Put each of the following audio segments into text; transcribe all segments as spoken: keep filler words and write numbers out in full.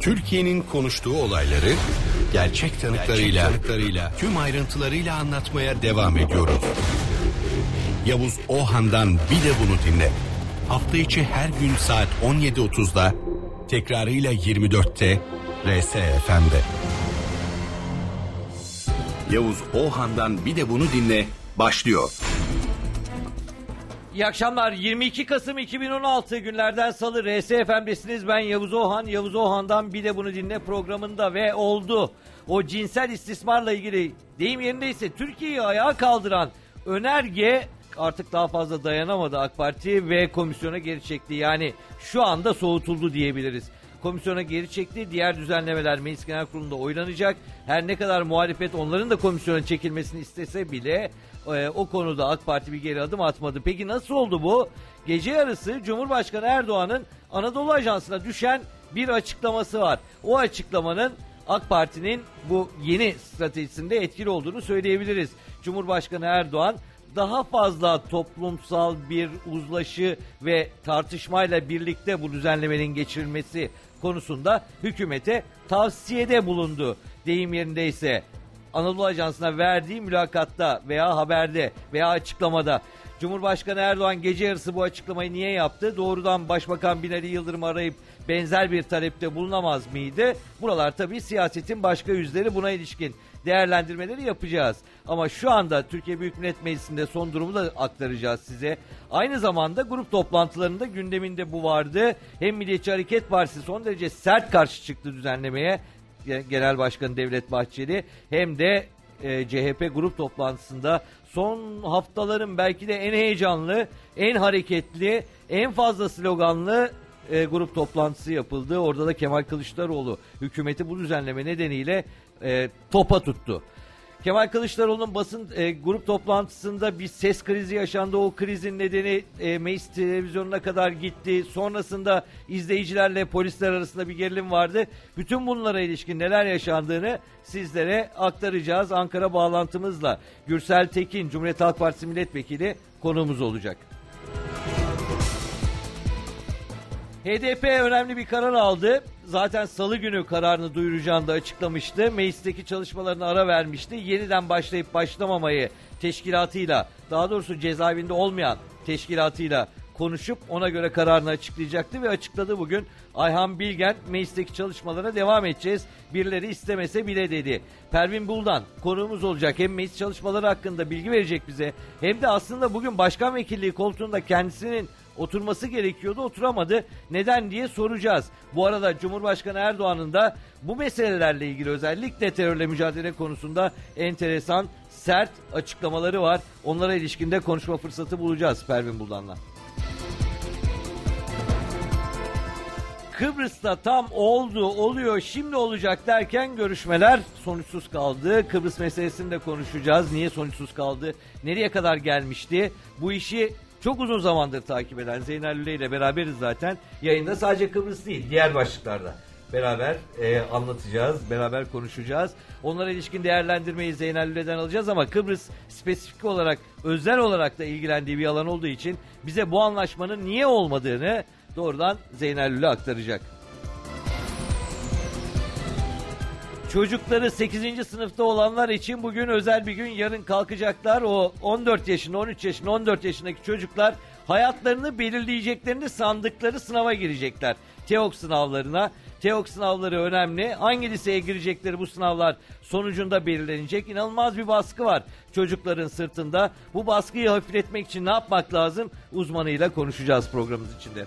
Türkiye'nin konuştuğu olayları gerçek tanıklarıyla, gerçek tanıklarıyla tüm ayrıntılarıyla anlatmaya devam ediyoruz. Yavuz Ohan'dan bir de bunu dinle. Hafta içi her gün saat on yedi otuzda, tekrarıyla yirmi dörtte R S F M'de. Yavuz Ohan'dan bir de bunu dinle başlıyor. İyi akşamlar. yirmi iki Kasım iki bin on altı günlerden salı R S F M'desiniz. Ben Yavuz Ohan. Yavuz Ohan'dan bir de bunu dinle programında ve oldu. O cinsel istismarla ilgili deyim yerindeyse Türkiye'yi ayağa kaldıran önerge artık daha fazla dayanamadı AK Parti ve komisyona geri çekti. Yani şu anda soğutuldu diyebiliriz. Komisyona geri çekti. Diğer düzenlemeler Meclis Genel Kurulu'nda oylanacak. Her ne kadar muhalefet onların da komisyona çekilmesini istese bile e, o konuda AK Parti bir geri adım atmadı. Peki nasıl oldu bu? Gece yarısı Cumhurbaşkanı Erdoğan'ın Anadolu Ajansı'na düşen bir açıklaması var. O açıklamanın AK Parti'nin bu yeni stratejisinde etkili olduğunu söyleyebiliriz. Cumhurbaşkanı Erdoğan daha fazla toplumsal bir uzlaşı ve tartışmayla birlikte bu düzenlemenin geçirilmesi konusunda hükümete tavsiyede bulundu. Deyim yerindeyse Anadolu Ajansı'na verdiği mülakatta veya haberde veya açıklamada Cumhurbaşkanı Erdoğan gece yarısı bu açıklamayı niye yaptı? Doğrudan Başbakan Binali Yıldırım'ı arayıp benzer bir talepte bulunamaz mıydı? Buralar tabii siyasetin başka yüzleri, buna ilişkin değerlendirmeleri yapacağız. Ama şu anda Türkiye Büyük Millet Meclisi'nde son durumu da aktaracağız size. Aynı zamanda grup toplantılarında gündeminde bu vardı. Hem Milliyetçi Hareket Partisi son derece sert karşı çıktı düzenlemeye, Genel Başkanı Devlet Bahçeli, hem de e, C H P grup toplantısında son haftaların belki de en heyecanlı, en hareketli, en fazla sloganlı e, grup toplantısı yapıldı. Orada da Kemal Kılıçdaroğlu hükümeti bu düzenleme nedeniyle e, topa tuttu. Kemal Kılıçdaroğlu'nun basın e, grup toplantısında bir ses krizi yaşandı. O krizin nedeni e, meclis televizyonuna kadar gitti. Sonrasında izleyicilerle polisler arasında bir gerilim vardı. Bütün bunlara ilişkin neler yaşandığını sizlere aktaracağız. Ankara bağlantımızla Gürsel Tekin, Cumhuriyet Halk Partisi milletvekili konuğumuz olacak. H D P önemli bir karar aldı. Zaten salı günü kararını duyuracağını da açıklamıştı. Meclisteki çalışmalarına ara vermişti. Yeniden başlayıp başlamamayı teşkilatıyla, daha doğrusu cezaevinde olmayan teşkilatıyla konuşup ona göre kararını açıklayacaktı ve açıkladı bugün. Ayhan Bilgen, meclisteki çalışmalara devam edeceğiz, birileri istemese bile dedi. Pervin Buldan konuğumuz olacak. Hem meclis çalışmaları hakkında bilgi verecek bize, hem de aslında bugün başkan vekilliği koltuğunda kendisinin oturması gerekiyordu, oturamadı. Neden diye soracağız. Bu arada Cumhurbaşkanı Erdoğan'ın da bu meselelerle ilgili, özellikle terörle mücadele konusunda enteresan, sert açıklamaları var. Onlara ilişkinde konuşma fırsatı bulacağız Pervin Buldan'la. Kıbrıs'ta tam oldu, oluyor, şimdi olacak derken görüşmeler sonuçsuz kaldı. Kıbrıs meselesini de konuşacağız. Niye sonuçsuz kaldı? Nereye kadar gelmişti? Bu işi çok uzun zamandır takip eden Zeynel Lüle ile beraberiz zaten. Yayında sadece Kıbrıs değil, diğer başlıklarda beraber e, anlatacağız, beraber konuşacağız. Onlara ilişkin değerlendirmeyi Zeynel Lüle'den alacağız ama Kıbrıs spesifik olarak, özel olarak da ilgilendiği bir alan olduğu için bize bu anlaşmanın niye olmadığını doğrudan Zeynel Lüle aktaracak. Çocukları sekizinci sınıfta olanlar için bugün özel bir gün. Yarın kalkacaklar. O on dört yaşında, on üç yaşında, on dört yaşındaki çocuklar hayatlarını belirleyeceklerini sandıkları sınava girecekler. TEOK sınavlarına. TEOK sınavları önemli. Hangi liseye girecekleri bu sınavlar sonucunda belirlenecek. İnanılmaz bir baskı var çocukların sırtında. Bu baskıyı hafifletmek için ne yapmak lazım? Uzmanıyla konuşacağız programımız içinde.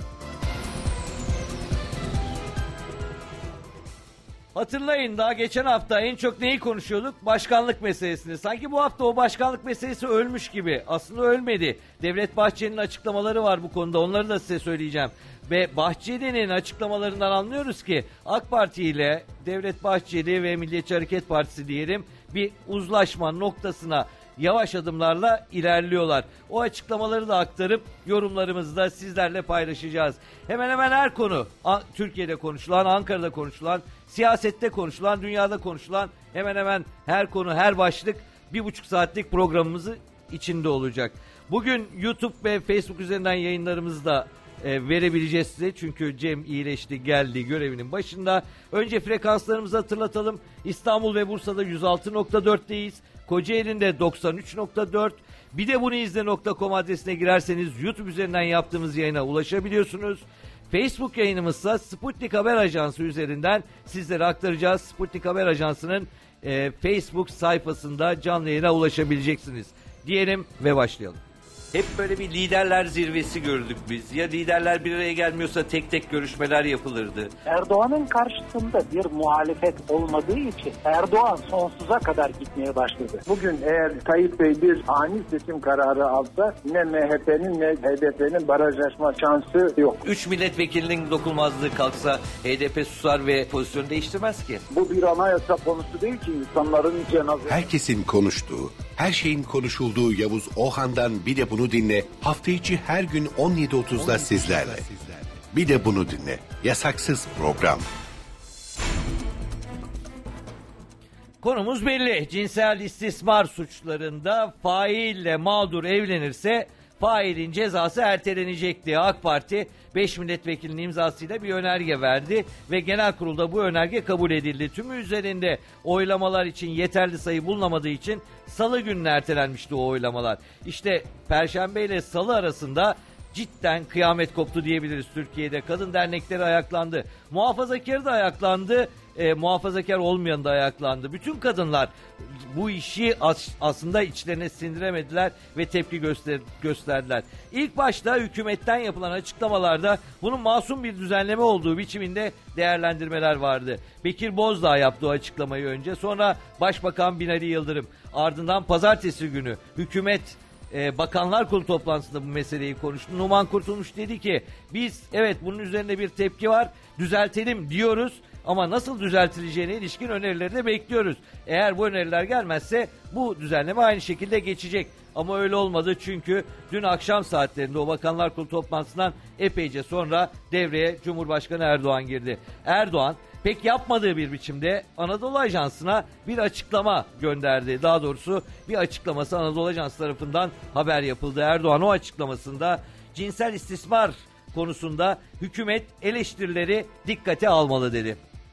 Hatırlayın, daha geçen hafta en çok neyi konuşuyorduk? Başkanlık meselesini. Sanki bu hafta o başkanlık meselesi ölmüş gibi. Aslında ölmedi. Devlet Bahçeli'nin açıklamaları var bu konuda. Onları da size söyleyeceğim. Ve Bahçeli'nin açıklamalarından anlıyoruz ki AK Parti ile Devlet Bahçeli ve Milliyetçi Hareket Partisi diyelim bir uzlaşma noktasına yavaş adımlarla ilerliyorlar. O açıklamaları da aktarıp yorumlarımızı da sizlerle paylaşacağız. Hemen hemen her konu, Türkiye'de konuşulan, Ankara'da konuşulan, siyasette konuşulan, dünyada konuşulan hemen hemen her konu, her başlık bir buçuk saatlik programımızı içinde olacak. Bugün YouTube ve Facebook üzerinden yayınlarımızı da e, verebileceğiz size. Çünkü Cem iyileşti, geldi görevinin başında. Önce frekanslarımızı hatırlatalım. İstanbul ve Bursa'da yüz altı nokta dört'teyiz. Kocaeli'nde doksan üç nokta dört. Bir de bunu izle nokta com adresine girerseniz YouTube üzerinden yaptığımız yayına ulaşabiliyorsunuz. Facebook yayınımızsa Sputnik Haber Ajansı üzerinden sizlere aktaracağız. Sputnik Haber Ajansı'nın e, Facebook sayfasında canlı yayına ulaşabileceksiniz diyelim ve başlayalım. Hep böyle bir liderler zirvesi gördük biz. Ya liderler bir araya gelmiyorsa tek tek görüşmeler yapılırdı. Erdoğan'ın karşısında bir muhalefet olmadığı için Erdoğan sonsuza kadar gitmeye başladı. Bugün eğer Tayyip Bey bir ani seçim kararı alsa ne M H P'nin ne H D P'nin barajlaşma şansı yok. Üç milletvekilinin dokunulmazlığı kalksa H D P susar ve pozisyonu değiştirmez ki. Bu bir anayasa konusu değil ki insanların cenazesi. Herkesin konuştuğu, her şeyin konuşulduğu Yavuz Ohan'dan bir de bunu dinle. Hafta içi her gün on yedi otuzda sizlerle. Bir de bunu dinle. Yasaksız program. Konumuz belli. Cinsel istismar suçlarında faille mağdur evlenirse failin cezası ertelenecek diye AK Parti beş milletvekilinin imzasıyla bir önerge verdi ve genel kurulda bu önerge kabul edildi. Tümü üzerinde oylamalar için yeterli sayı bulunamadığı için salı gününe ertelenmişti o oylamalar. İşte Perşembe ile Salı arasında cidden kıyamet koptu diyebiliriz Türkiye'de. Kadın dernekleri ayaklandı. Muhafazakar da ayaklandı. E, muhafazakar olmayan da ayaklandı. Bütün kadınlar bu işi as- aslında içlerine sindiremediler ve tepki göster- gösterdiler. İlk başta hükümetten yapılan açıklamalarda bunun masum bir düzenleme olduğu biçiminde değerlendirmeler vardı. Bekir Bozdağ yaptı o açıklamayı önce. Sonra Başbakan Binali Yıldırım. Ardından pazartesi günü hükümet Ee, Bakanlar Kurulu toplantısında bu meseleyi konuştu. Numan Kurtulmuş dedi ki biz evet bunun üzerine bir tepki var, düzeltelim diyoruz ama nasıl düzeltileceğine ilişkin önerileri de bekliyoruz. Eğer bu öneriler gelmezse bu düzenleme aynı şekilde geçecek. Ama öyle olmadı çünkü dün akşam saatlerinde o Bakanlar Kurulu toplantısından epeyce sonra devreye Cumhurbaşkanı Erdoğan girdi. Erdoğan pek yapmadığı bir biçimde Anadolu Ajansı'na bir açıklama gönderdi. Daha doğrusu bir açıklaması Anadolu Ajansı tarafından haber yapıldı. Erdoğan o açıklamasında cinsel istismar konusunda hükümet eleştirileri dikkate almalı dedi.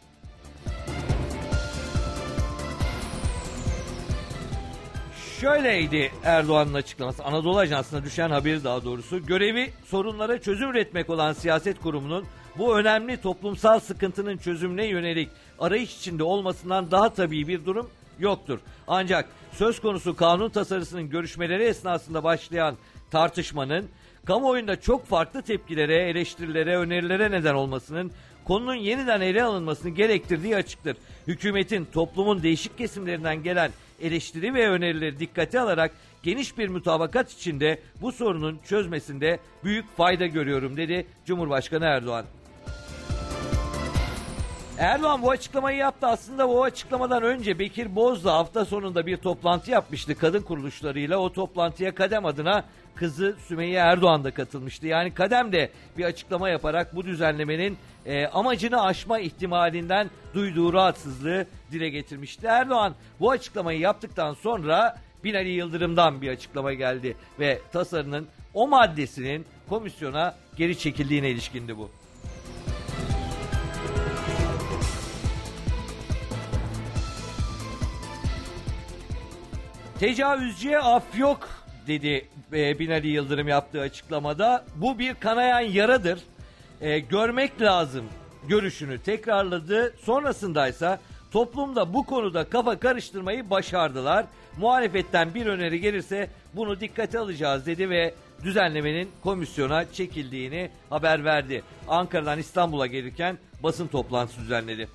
Şöyleydi Erdoğan'ın açıklaması, Anadolu Ajansı'na düşen haberi daha doğrusu. Görevi sorunlara çözüm üretmek olan siyaset kurumunun bu önemli toplumsal sıkıntının çözümüne yönelik arayış içinde olmasından daha tabii bir durum yoktur. Ancak söz konusu kanun tasarısının görüşmeleri esnasında başlayan tartışmanın kamuoyunda çok farklı tepkilere, eleştirilere, önerilere neden olmasının konunun yeniden ele alınmasını gerektirdiği açıktır. Hükümetin toplumun değişik kesimlerinden gelen eleştiri ve önerileri dikkate alarak geniş bir mutabakat içinde bu sorunun çözmesinde büyük fayda görüyorum dedi Cumhurbaşkanı Erdoğan. Erdoğan bu açıklamayı yaptı. Aslında bu açıklamadan önce Bekir Bozdağ hafta sonunda bir toplantı yapmıştı kadın kuruluşlarıyla. O toplantıya Kadem adına kızı Sümeyye Erdoğan da katılmıştı. Yani Kadem de bir açıklama yaparak bu düzenlemenin e, amacını aşma ihtimalinden duyduğu rahatsızlığı dile getirmişti. Erdoğan bu açıklamayı yaptıktan sonra Binali Yıldırım'dan bir açıklama geldi ve tasarının o maddesinin komisyona geri çekildiğine ilişkindi bu. Tecavüzcüye af yok dedi e, Binali Yıldırım yaptığı açıklamada. Bu bir kanayan yaradır. E, görmek lazım görüşünü tekrarladı. Sonrasındaysa toplumda bu konuda kafa karıştırmayı başardılar. Muhalefetten bir öneri gelirse bunu dikkate alacağız dedi ve düzenlemenin komisyona çekildiğini haber verdi. Ankara'dan İstanbul'a gelirken basın toplantısı düzenledi.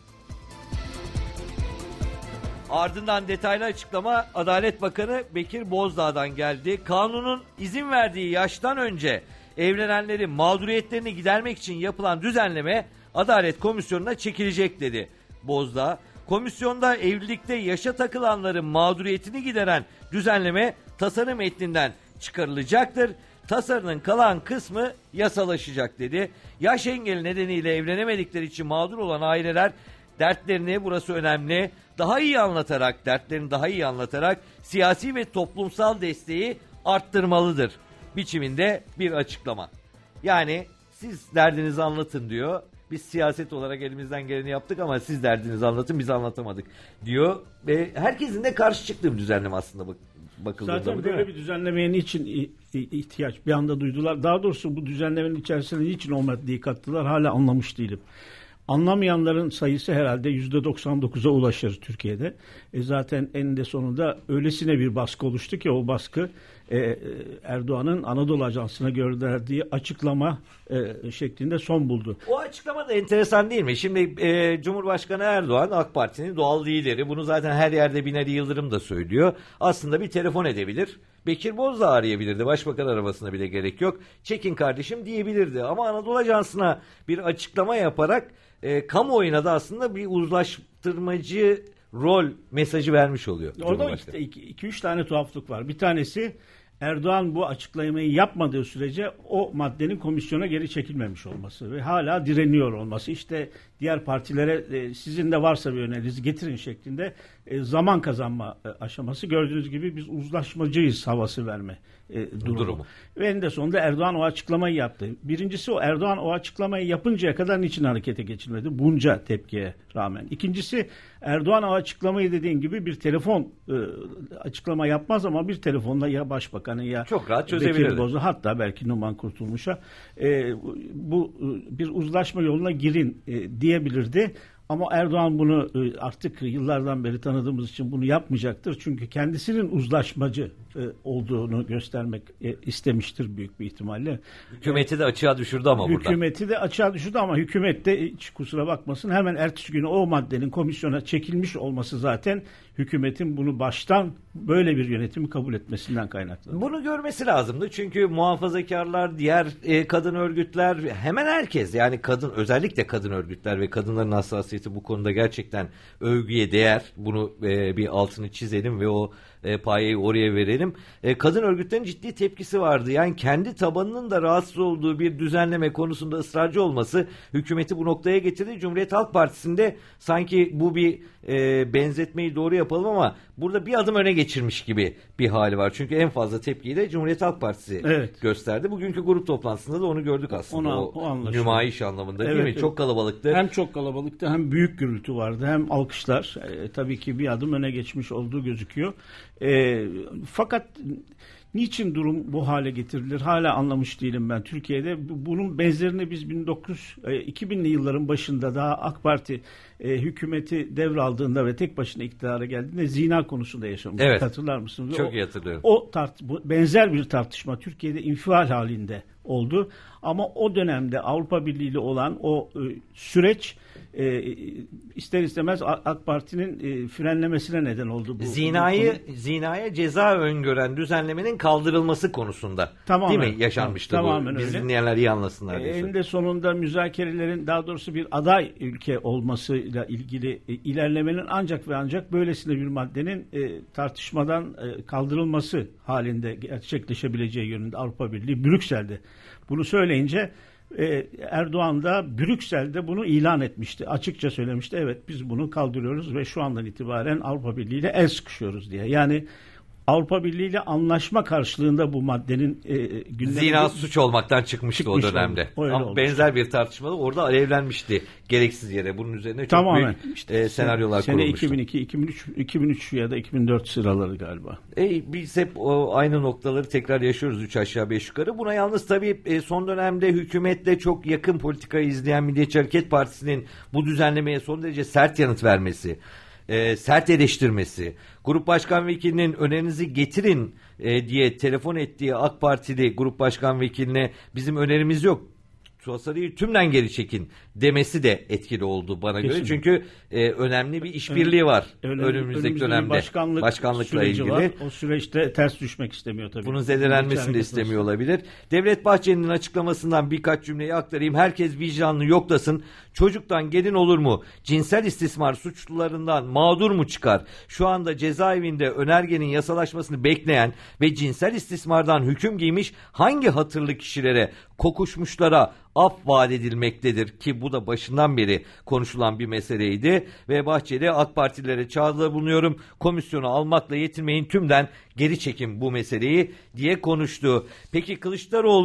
Ardından detaylı açıklama Adalet Bakanı Bekir Bozdağ'dan geldi. Kanunun izin verdiği yaştan önce evlenenlerin mağduriyetlerini gidermek için yapılan düzenleme Adalet Komisyonu'na çekilecek dedi Bozdağ. Komisyonda evlilikte yaşa takılanların mağduriyetini gideren düzenleme tasarı metninden çıkarılacaktır. Tasarının kalan kısmı yasalaşacak dedi. Yaş engeli nedeniyle evlenemedikleri için mağdur olan aileler dertlerini, burası önemli, daha iyi anlatarak, dertlerini daha iyi anlatarak siyasi ve toplumsal desteği arttırmalıdır biçiminde bir açıklama. Yani siz derdinizi anlatın diyor. Biz siyaset olarak elimizden geleni yaptık ama siz derdinizi anlatın, biz anlatamadık diyor. Ve herkesin de karşı çıktığı bir düzenleme aslında bak bakıldığında. Zaten böyle bir düzenlemeye niçin ihtiyaç bir anda duydular? Daha doğrusu bu düzenlemenin içerisinde niçin o maddeyi kattılar hala anlamış değilim. Anlamayanların sayısı herhalde yüzde doksan dokuza ulaşır Türkiye'de. E zaten eninde sonunda öylesine bir baskı oluştu ki o baskı e, Erdoğan'ın Anadolu Ajansı'na gönderdiği açıklama e, şeklinde son buldu. O açıklama da enteresan değil mi? Şimdi e, Cumhurbaşkanı Erdoğan AK Parti'nin doğal lideri. Bunu zaten her yerde Binali Yıldırım da söylüyor. Aslında bir telefon edebilir. Bekir Bozdağ arayabilirdi. Başbakan arabasına bile gerek yok. Çekin kardeşim diyebilirdi. Ama Anadolu Ajansı'na bir açıklama yaparak e, kamuoyuna da aslında bir uzlaştırmacı rol mesajı vermiş oluyor. Orada iki üç tane tuhaflık var. Bir tanesi Erdoğan bu açıklamayı yapmadığı sürece o maddenin komisyona geri çekilmemiş olması ve hala direniyor olması. İşte diğer partilere e, sizin de varsa bir önerinizi getirin şeklinde e, zaman kazanma e, aşaması. Gördüğünüz gibi biz uzlaşmacıyız havası verme e, durumu. durumu. Ve en de sonunda Erdoğan o açıklamayı yaptı. Birincisi o Erdoğan o açıklamayı yapıncaya kadar niçin harekete geçilmedi? Bunca tepkiye rağmen. İkincisi Erdoğan o açıklamayı dediğin gibi bir telefon e, açıklama yapmaz ama bir telefonla ya başbakanı ya çok rahat çözebilirdi. Bozu, hatta belki Numan Kurtulmuş'a e, bu bir uzlaşma yoluna girin e, diyebilirdi. Ama Erdoğan bunu artık yıllardan beri tanıdığımız için bunu yapmayacaktır. Çünkü kendisinin uzlaşmacı olduğunu göstermek istemiştir büyük bir ihtimalle. Hükümeti de açığa düşürdü ama burada. Hükümeti de açığa düşürdü ama hükümet de hiç kusura bakmasın hemen ertesi günü o maddenin komisyona çekilmiş olması zaten hükümetin bunu baştan böyle bir yönetimi kabul etmesinden kaynaklı. Bunu görmesi lazımdı çünkü muhafazakarlar, diğer e, kadın örgütler, hemen herkes yani kadın özellikle kadın örgütler ve kadınların hassasiyeti bu konuda gerçekten övgüye değer. Bunu e, bir altını çizelim ve o e, payeyi oraya verelim. E, kadın örgütlerin ciddi tepkisi vardı. Yani kendi tabanının da rahatsız olduğu bir düzenleme konusunda ısrarcı olması hükümeti bu noktaya getirdi. Cumhuriyet Halk Partisi'nde sanki bu bir e, benzetmeyi doğru yapalım ama burada bir adım öne geçirmiş gibi bir hali var. Çünkü en fazla tepkiyi de Cumhuriyet Halk Partisi evet. gösterdi. Bugünkü grup toplantısında da onu gördük aslında. Ona, o o nümayiş anlamında değil evet, mi? Evet. Çok kalabalıktı. Hem çok kalabalıktı hem büyük gürültü vardı hem alkışlar. E, tabii ki bir adım öne geçmiş olduğu gözüküyor. E, fakat niçin durum bu hale getirilir? Hala anlamış değilim ben. Türkiye'de bunun benzerini biz bin dokuz yüz iki binli yılların başında daha AK Parti e, hükümeti devraldığında ve tek başına iktidara geldiğinde zina konusunda yaşamıştık. Evet. Hatırlar mısınız? Çok iyi hatırlıyorum. O tart bu, benzer bir tartışma Türkiye'de infial halinde oldu. Ama o dönemde Avrupa Birliği ile olan o e, süreç e, ister istemez AK Parti'nin e, frenlemesine neden oldu. Bu, Zinayı bu zinaya ceza öngören düzenlemenin kaldırılması konusunda tamamen, değil mi yaşanmıştı tamamen bu? Biz öyle. Dinleyenler iyi anlasınlar diye. E, eninde sonunda müzakerelerin daha doğrusu bir aday ülke olmasıyla ilgili e, ilerlemenin ancak ve ancak böylesine bir maddenin e, tartışmadan e, kaldırılması halinde gerçekleşebileceği yönünde Avrupa Birliği Brüksel'de bunu söyleyince e, Erdoğan da Brüksel'de bunu ilan etmişti. Açıkça söylemişti. Evet biz bunu kaldırıyoruz ve şu andan itibaren Avrupa Birliği ile el sıkışıyoruz diye. Yani Avrupa Birliği ile anlaşma karşılığında bu maddenin e, gündemine... Zina suç olmaktan çıkmıştı çıkmış o dönemde. Ama benzer bir tartışmada orada alevlenmişti gereksiz yere. Bunun üzerine çok Tamamen. büyük işte, e, senaryolar sene kurulmuştu. iki bin iki, iki bin üç, iki bin üç ya da iki bin dört sıraları galiba. E, biz hep o aynı noktaları tekrar yaşıyoruz üç aşağı beş yukarı. Buna yalnız tabii e, son dönemde hükümetle çok yakın politikayı izleyen Milliyetçi Hareket Partisi'nin bu düzenlemeye son derece sert yanıt vermesi, E, sert eleştirmesi, Grup Başkan Vekilinin önerinizi getirin e, diye telefon ettiği AK Partili Grup Başkan Vekiline bizim önerimiz yok, Tasarıyı tümden geri çekin demesi de etkili oldu bana Kesinlikle. göre. Çünkü e, önemli bir işbirliği var Önemli, önümüzdeki dönemde. Başkanlık Başkanlıkla ilgili. Var. O süreçte ters düşmek istemiyor tabii. Bunun zedelenmesini de istemiyor olabilir. Devlet Bahçeli'nin açıklamasından birkaç cümleyi aktarayım. Herkes vicdanını yoklasın. Çocuktan gelin olur mu? Cinsel istismar suçlularından mağdur mu çıkar? Şu anda cezaevinde önergenin yasalaşmasını bekleyen ve cinsel istismardan hüküm giymiş hangi hatırlı kişilere, kokuşmuşlara af vaat edilmektedir ki bu da başından beri konuşulan bir meseleydi ve Bahçeli AK Partililere çağrıda bulunuyorum, komisyonu almakla yetinmeyin, tümden geri çekin bu meseleyi diye konuştu. Peki Kılıçdaroğlu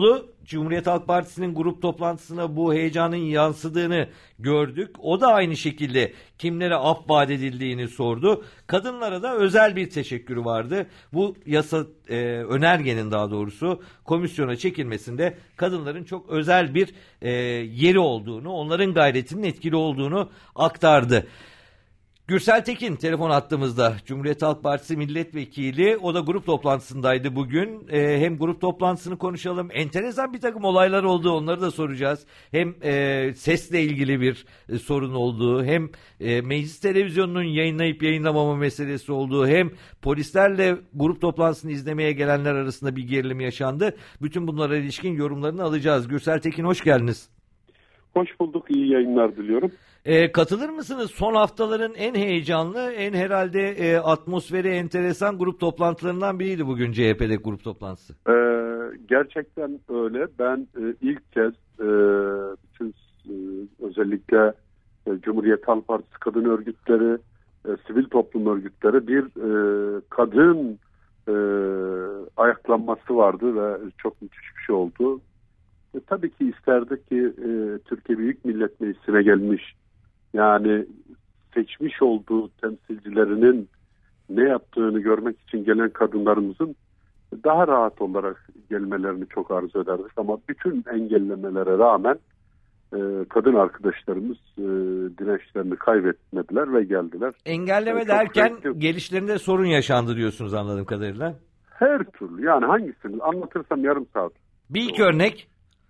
Cumhuriyet Halk Partisi'nin grup toplantısına bu heyecanın yansıdığını gördük. O da aynı şekilde kimlere af vaat edildiğini sordu. Kadınlara da özel bir teşekkürü vardı. Bu yasa e, önergenin daha doğrusu komisyona çekilmesinde kadınların çok özel bir e, yeri olduğunu, onların gayretinin etkili olduğunu aktardı. Gürsel Tekin telefon attığımızda, Cumhuriyet Halk Partisi milletvekili, o da grup toplantısındaydı bugün. Ee, hem grup toplantısını konuşalım, enteresan bir takım olaylar oldu, onları da soracağız. Hem e, sesle ilgili bir e, sorun olduğu, hem e, meclis televizyonunun yayınlayıp yayınlamama meselesi olduğu, hem polislerle grup toplantısını izlemeye gelenler arasında bir gerilim yaşandı. Bütün bunlara ilişkin yorumlarını alacağız. Gürsel Tekin, hoş geldiniz. Hoş bulduk, iyi yayınlar diliyorum. E, katılır mısınız? Son haftaların en heyecanlı, en herhalde e, atmosferi enteresan grup toplantılarından biriydi bugün C H P'de grup toplantısı. Ee, gerçekten öyle. Ben e, ilk kez e, bütün e, özellikle e, Cumhuriyet Halk Partisi kadın örgütleri, e, sivil toplum örgütleri bir e, kadın e, ayaklanması vardı ve çok müthiş bir şey oldu. E, tabii ki isterdik ki e, Türkiye Büyük Millet Meclisi'ne gelmiş, yani seçmiş olduğu temsilcilerinin ne yaptığını görmek için gelen kadınlarımızın daha rahat olarak gelmelerini çok arzu ederdik. Ama bütün engellemelere rağmen e, kadın arkadaşlarımız e, dirençlerini kaybetmediler ve geldiler. Engelleme e, derken renkli... gelişlerinde sorun yaşandı diyorsunuz anladığım kadarıyla. Her türlü, yani hangisini anlatırsam yarım saat. Bir iki örnek.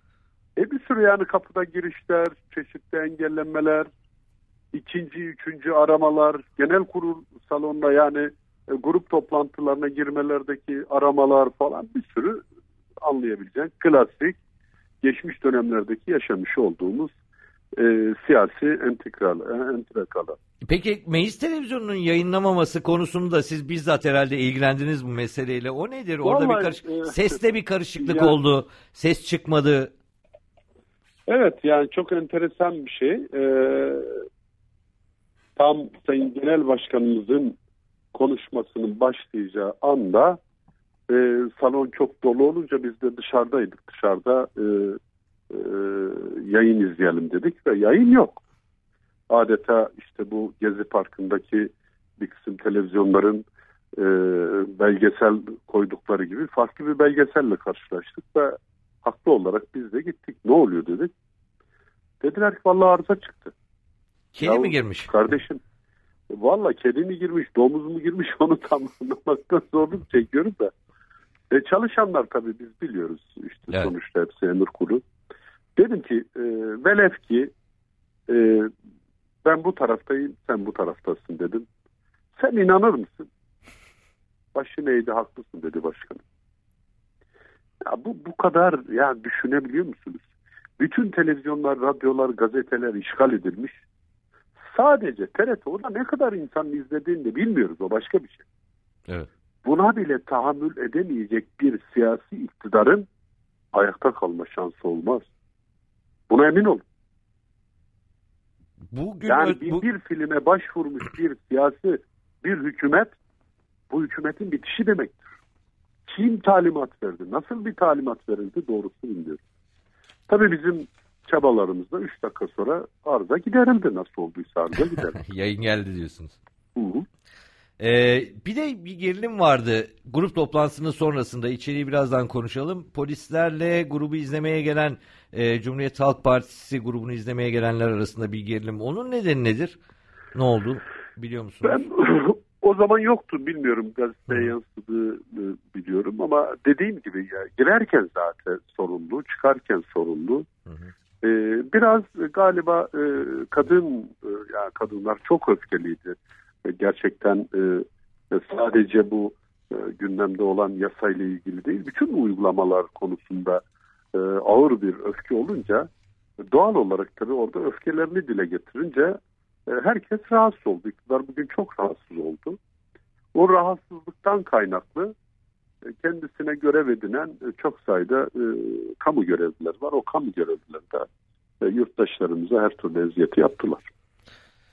E bir sürü, yani kapıda girişler, çeşitli engellemeler, ikinci, üçüncü aramalar, genel kurul salonunda yani e, grup toplantılarına girmelerdeki aramalar falan, bir sürü anlayabileceğin klasik geçmiş dönemlerdeki yaşamış olduğumuz e, siyasi entrikalar. entrikalar. Peki meclis televizyonunun yayınlamaması konusunda siz bizzat herhalde ilgilendiniz bu meseleyle. O nedir? Orada Vallahi, bir karış... e, seste bir karışıklık yani, oldu. Ses çıkmadı. Evet, yani çok enteresan bir şey. Ee, tam Sayın Genel Başkanımızın konuşmasının başlayacağı anda e, salon çok dolu olunca biz de dışarıdaydık. Dışarıda e, e, yayın izleyelim dedik ve yayın yok. Adeta işte bu Gezi Parkı'ndaki bir kısım televizyonların e, belgesel koydukları gibi farklı bir belgeselle karşılaştık ve haklı olarak biz de gittik. Ne oluyor dedik. Dediler ki vallahi arıza çıktı. Kedi ya, mi girmiş? Kardeşim vallahi kedi mi girmiş, domuz mu girmiş, onu tam anlamakta zorluk çekiyoruz da. E, çalışanlar tabii biz biliyoruz. İşte evet. Sonuçta hepsi emir kulu. Dedim ki e, velev ki e, ben bu taraftayım, sen bu taraftasın dedim. Sen inanır mısın? Başı neydi, haklısın dedi başkanım. Ya bu bu kadar, yani düşünebiliyor musunuz? Bütün televizyonlar, radyolar, gazeteler işgal edilmiş. Sadece T R T, orada ne kadar insanın izlediğini de bilmiyoruz, o başka bir şey. Evet. Buna bile tahammül edemeyecek bir siyasi iktidarın ayakta kalma şansı olmaz. Buna emin olun. Bugün yani bir, bu... bir filme başvurmuş bir siyasi bir hükümet, bu hükümetin bitişi demektir. Kim talimat verdi? Nasıl bir talimat verildi? Doğrusu bilmiyorum. Tabii bizim çabalarımızda üç dakika sonra arıza giderildi. Nasıl olduysa arıza giderildi. Yayın geldi diyorsunuz. Hı hı. Ee, bir de bir gerilim vardı grup toplantısının sonrasında. İçeriği birazdan konuşalım. Polislerle grubu izlemeye gelen e, Cumhuriyet Halk Partisi grubunu izlemeye gelenler arasında bir gerilim. Onun nedeni nedir? Ne oldu? Biliyor musunuz? Ben o zaman yoktu, bilmiyorum, gazeteye yansıdığını biliyorum ama dediğim gibi ya, girerken zaten sorunlu, çıkarken sorunlu. Hı hı. Ee, biraz galiba e, kadın e, yani kadınlar çok öfkeliydi. E, gerçekten e, sadece bu e, gündemde olan yasayla ilgili değil, bütün uygulamalar konusunda e, ağır bir öfke olunca doğal olarak tabii orada öfkelerini dile getirince herkes rahatsız oldu. İktidar bugün çok rahatsız oldu. O rahatsızlıktan kaynaklı kendisine görev edinen çok sayıda e, kamu görevliler var. O kamu görevliler de e, yurttaşlarımıza her türlü eziyeti yaptılar.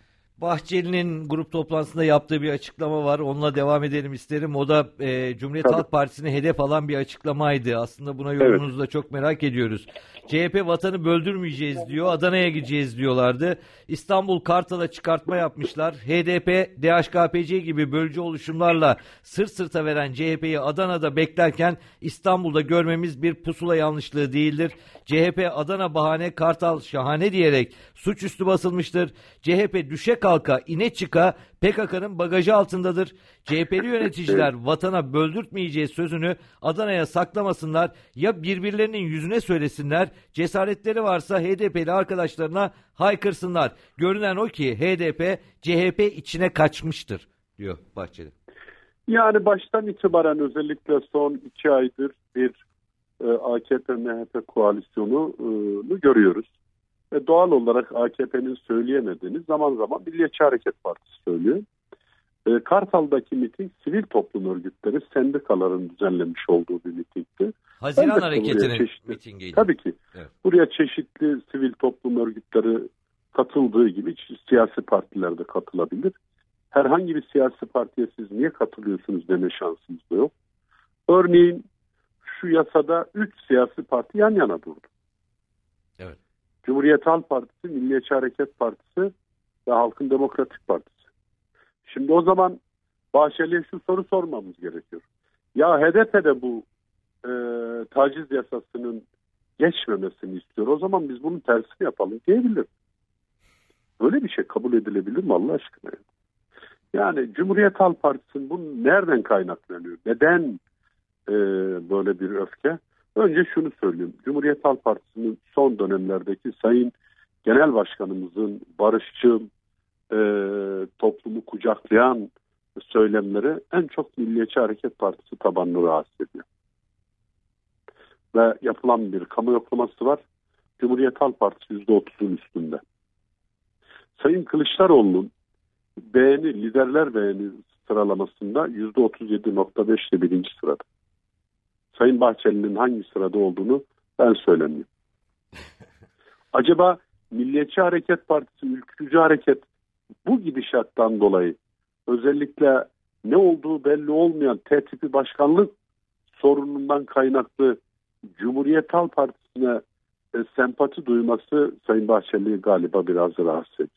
Bahçeli'nin grup toplantısında yaptığı bir açıklama var. Onunla devam edelim isterim. O da e, Cumhuriyet Tabii. Halk Partisi'ni hedef alan bir açıklamaydı. Aslında buna yorumunuzu da çok merak ediyoruz. C H P vatanı böldürmeyeceğiz diyor. Adana'ya gideceğiz diyorlardı. İstanbul Kartal'a çıkartma yapmışlar. H D P, D H K P C gibi bölücü oluşumlarla sırt sırta veren C H P'yi Adana'da beklerken İstanbul'da görmemiz bir pusula yanlışlığı değildir. C H P Adana bahane, Kartal şahane diyerek suçüstü basılmıştır. C H P düşe kalka, ine çıka P K K'nın bagajı altındadır. C H P'li yöneticiler vatana böldürtmeyeceğiz sözünü Adana'ya saklamasınlar. Ya birbirlerinin yüzüne söylesinler, cesaretleri varsa H D P'li arkadaşlarına haykırsınlar. Görünen o ki H D P, C H P içine kaçmıştır diyor Bahçeli. Yani baştan itibaren özellikle son iki aydır bir e, A K P M H P koalisyonunu görüyoruz. Ve doğal olarak A K P'nin söyleyemediğini zaman zaman Milliyetçi Hareket Partisi söylüyor. E, Kartal'daki miting sivil toplum örgütleri, sendikaların düzenlemiş olduğu bir mitingdi. Haziran Elbette Hareketi'nin çeşitli, mitingiydi. Tabii ki. Evet. Buraya çeşitli sivil toplum örgütleri katıldığı gibi siyasi partiler de katılabilir. Herhangi bir siyasi partiye siz niye katılıyorsunuz deme şansımız da yok. Örneğin şu yasada üç siyasi parti yan yana durdu. Evet. Cumhuriyet Halk Partisi, Milliyetçi Hareket Partisi ve Halkın Demokratik Partisi. Şimdi o zaman Bahçeli'ye şu soru sormamız gerekiyor. Ya H D P de bu e, taciz yasasının geçmemesini istiyor. O zaman biz bunun tersini yapalım diyebilir. Böyle bir şey kabul edilebilir mi Allah aşkına? Yani Cumhuriyet Halk Partisi'nin bunu nereden kaynaklanıyor? Neden e, böyle bir öfke? Önce şunu söyleyeyim. Cumhuriyet Halk Partisi'nin son dönemlerdeki Sayın Genel Başkanımızın barışçıl, e, toplumu kucaklayan söylemleri en çok Milliyetçi Hareket Partisi tabanını rahatsız ediyor. Ve yapılan bir kamu yoklaması var. Cumhuriyet Halk Partisi yüzde otuzun üstünde. Sayın Kılıçdaroğlu'nun beğeni, liderler beğeni sıralamasında yüzde otuz yedi nokta beş ile birinci sırada. Sayın Bahçeli'nin hangi sırada olduğunu ben söylemiyorum. Acaba Milliyetçi Hareket Partisi, Ülkücü Hareket bu gidişattan dolayı özellikle ne olduğu belli olmayan T tipi başkanlık sorunundan kaynaklı Cumhuriyet Halk Partisi'ne e, sempati duyması Sayın Bahçeli'yi galiba biraz rahatsız ediyor.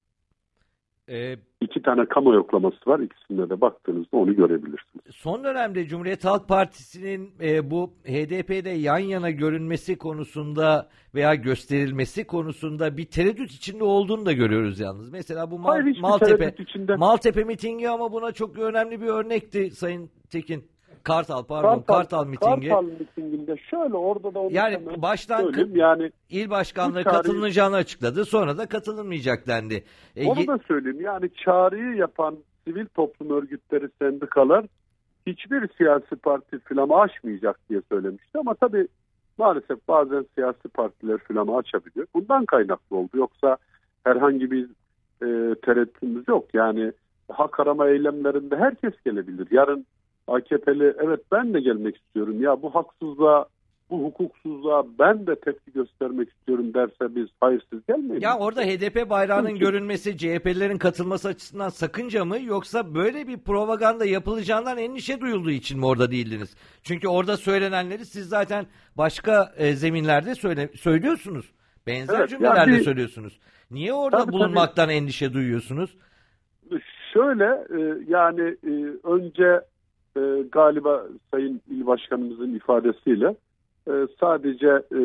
Ee, İki tane kamu yoklaması var. İkisinde de baktığınızda onu görebilirsiniz. Son dönemde Cumhuriyet Halk Partisi'nin e, bu H D P'de yan yana görünmesi konusunda veya gösterilmesi konusunda bir tereddüt içinde olduğunu da görüyoruz yalnız. Mesela bu Mal, Hayır, hiçbir Maltepe, tereddüt içinde. Maltepe mitingi ama buna çok önemli bir örnekti Sayın Tekin. Kartal pardon Kartal, Kartal mitingi. Kartal mitinginde şöyle orada da onu yani baştan yani il başkanlığı çağrıyı, katılınacağını açıkladı. Sonra da katılınmayacak dendi. E, onu da söyleyeyim. Yani çağrıyı yapan sivil toplum örgütleri, sendikalar hiçbir siyasi parti filan aşmayacak diye söylemişti ama tabii maalesef bazen siyasi partiler filan açabiliyor. Bundan kaynaklı oldu. Yoksa herhangi bir e, tereddütümüz yok. Yani hak arama eylemlerinde herkes gelebilir. Yarın A K P'li evet ben de gelmek istiyorum. Ya bu haksızlığa, bu hukuksuzluğa ben de tepki göstermek istiyorum derse biz hayırsız gelmeyiz. Ya orada H D P bayrağının Çünkü görünmesi C H P'lilerin katılması açısından sakınca mı yoksa böyle bir propaganda yapılacağından endişe duyulduğu için mi orada değildiniz? Çünkü orada söylenenleri siz zaten başka e, zeminlerde söyle, söylüyorsunuz. Benzer evet, cümlelerde yani, söylüyorsunuz. Niye orada tabii, bulunmaktan tabii. endişe duyuyorsunuz? Şöyle e, yani e, önce e, galiba Sayın İl Başkanımızın ifadesiyle e, sadece e,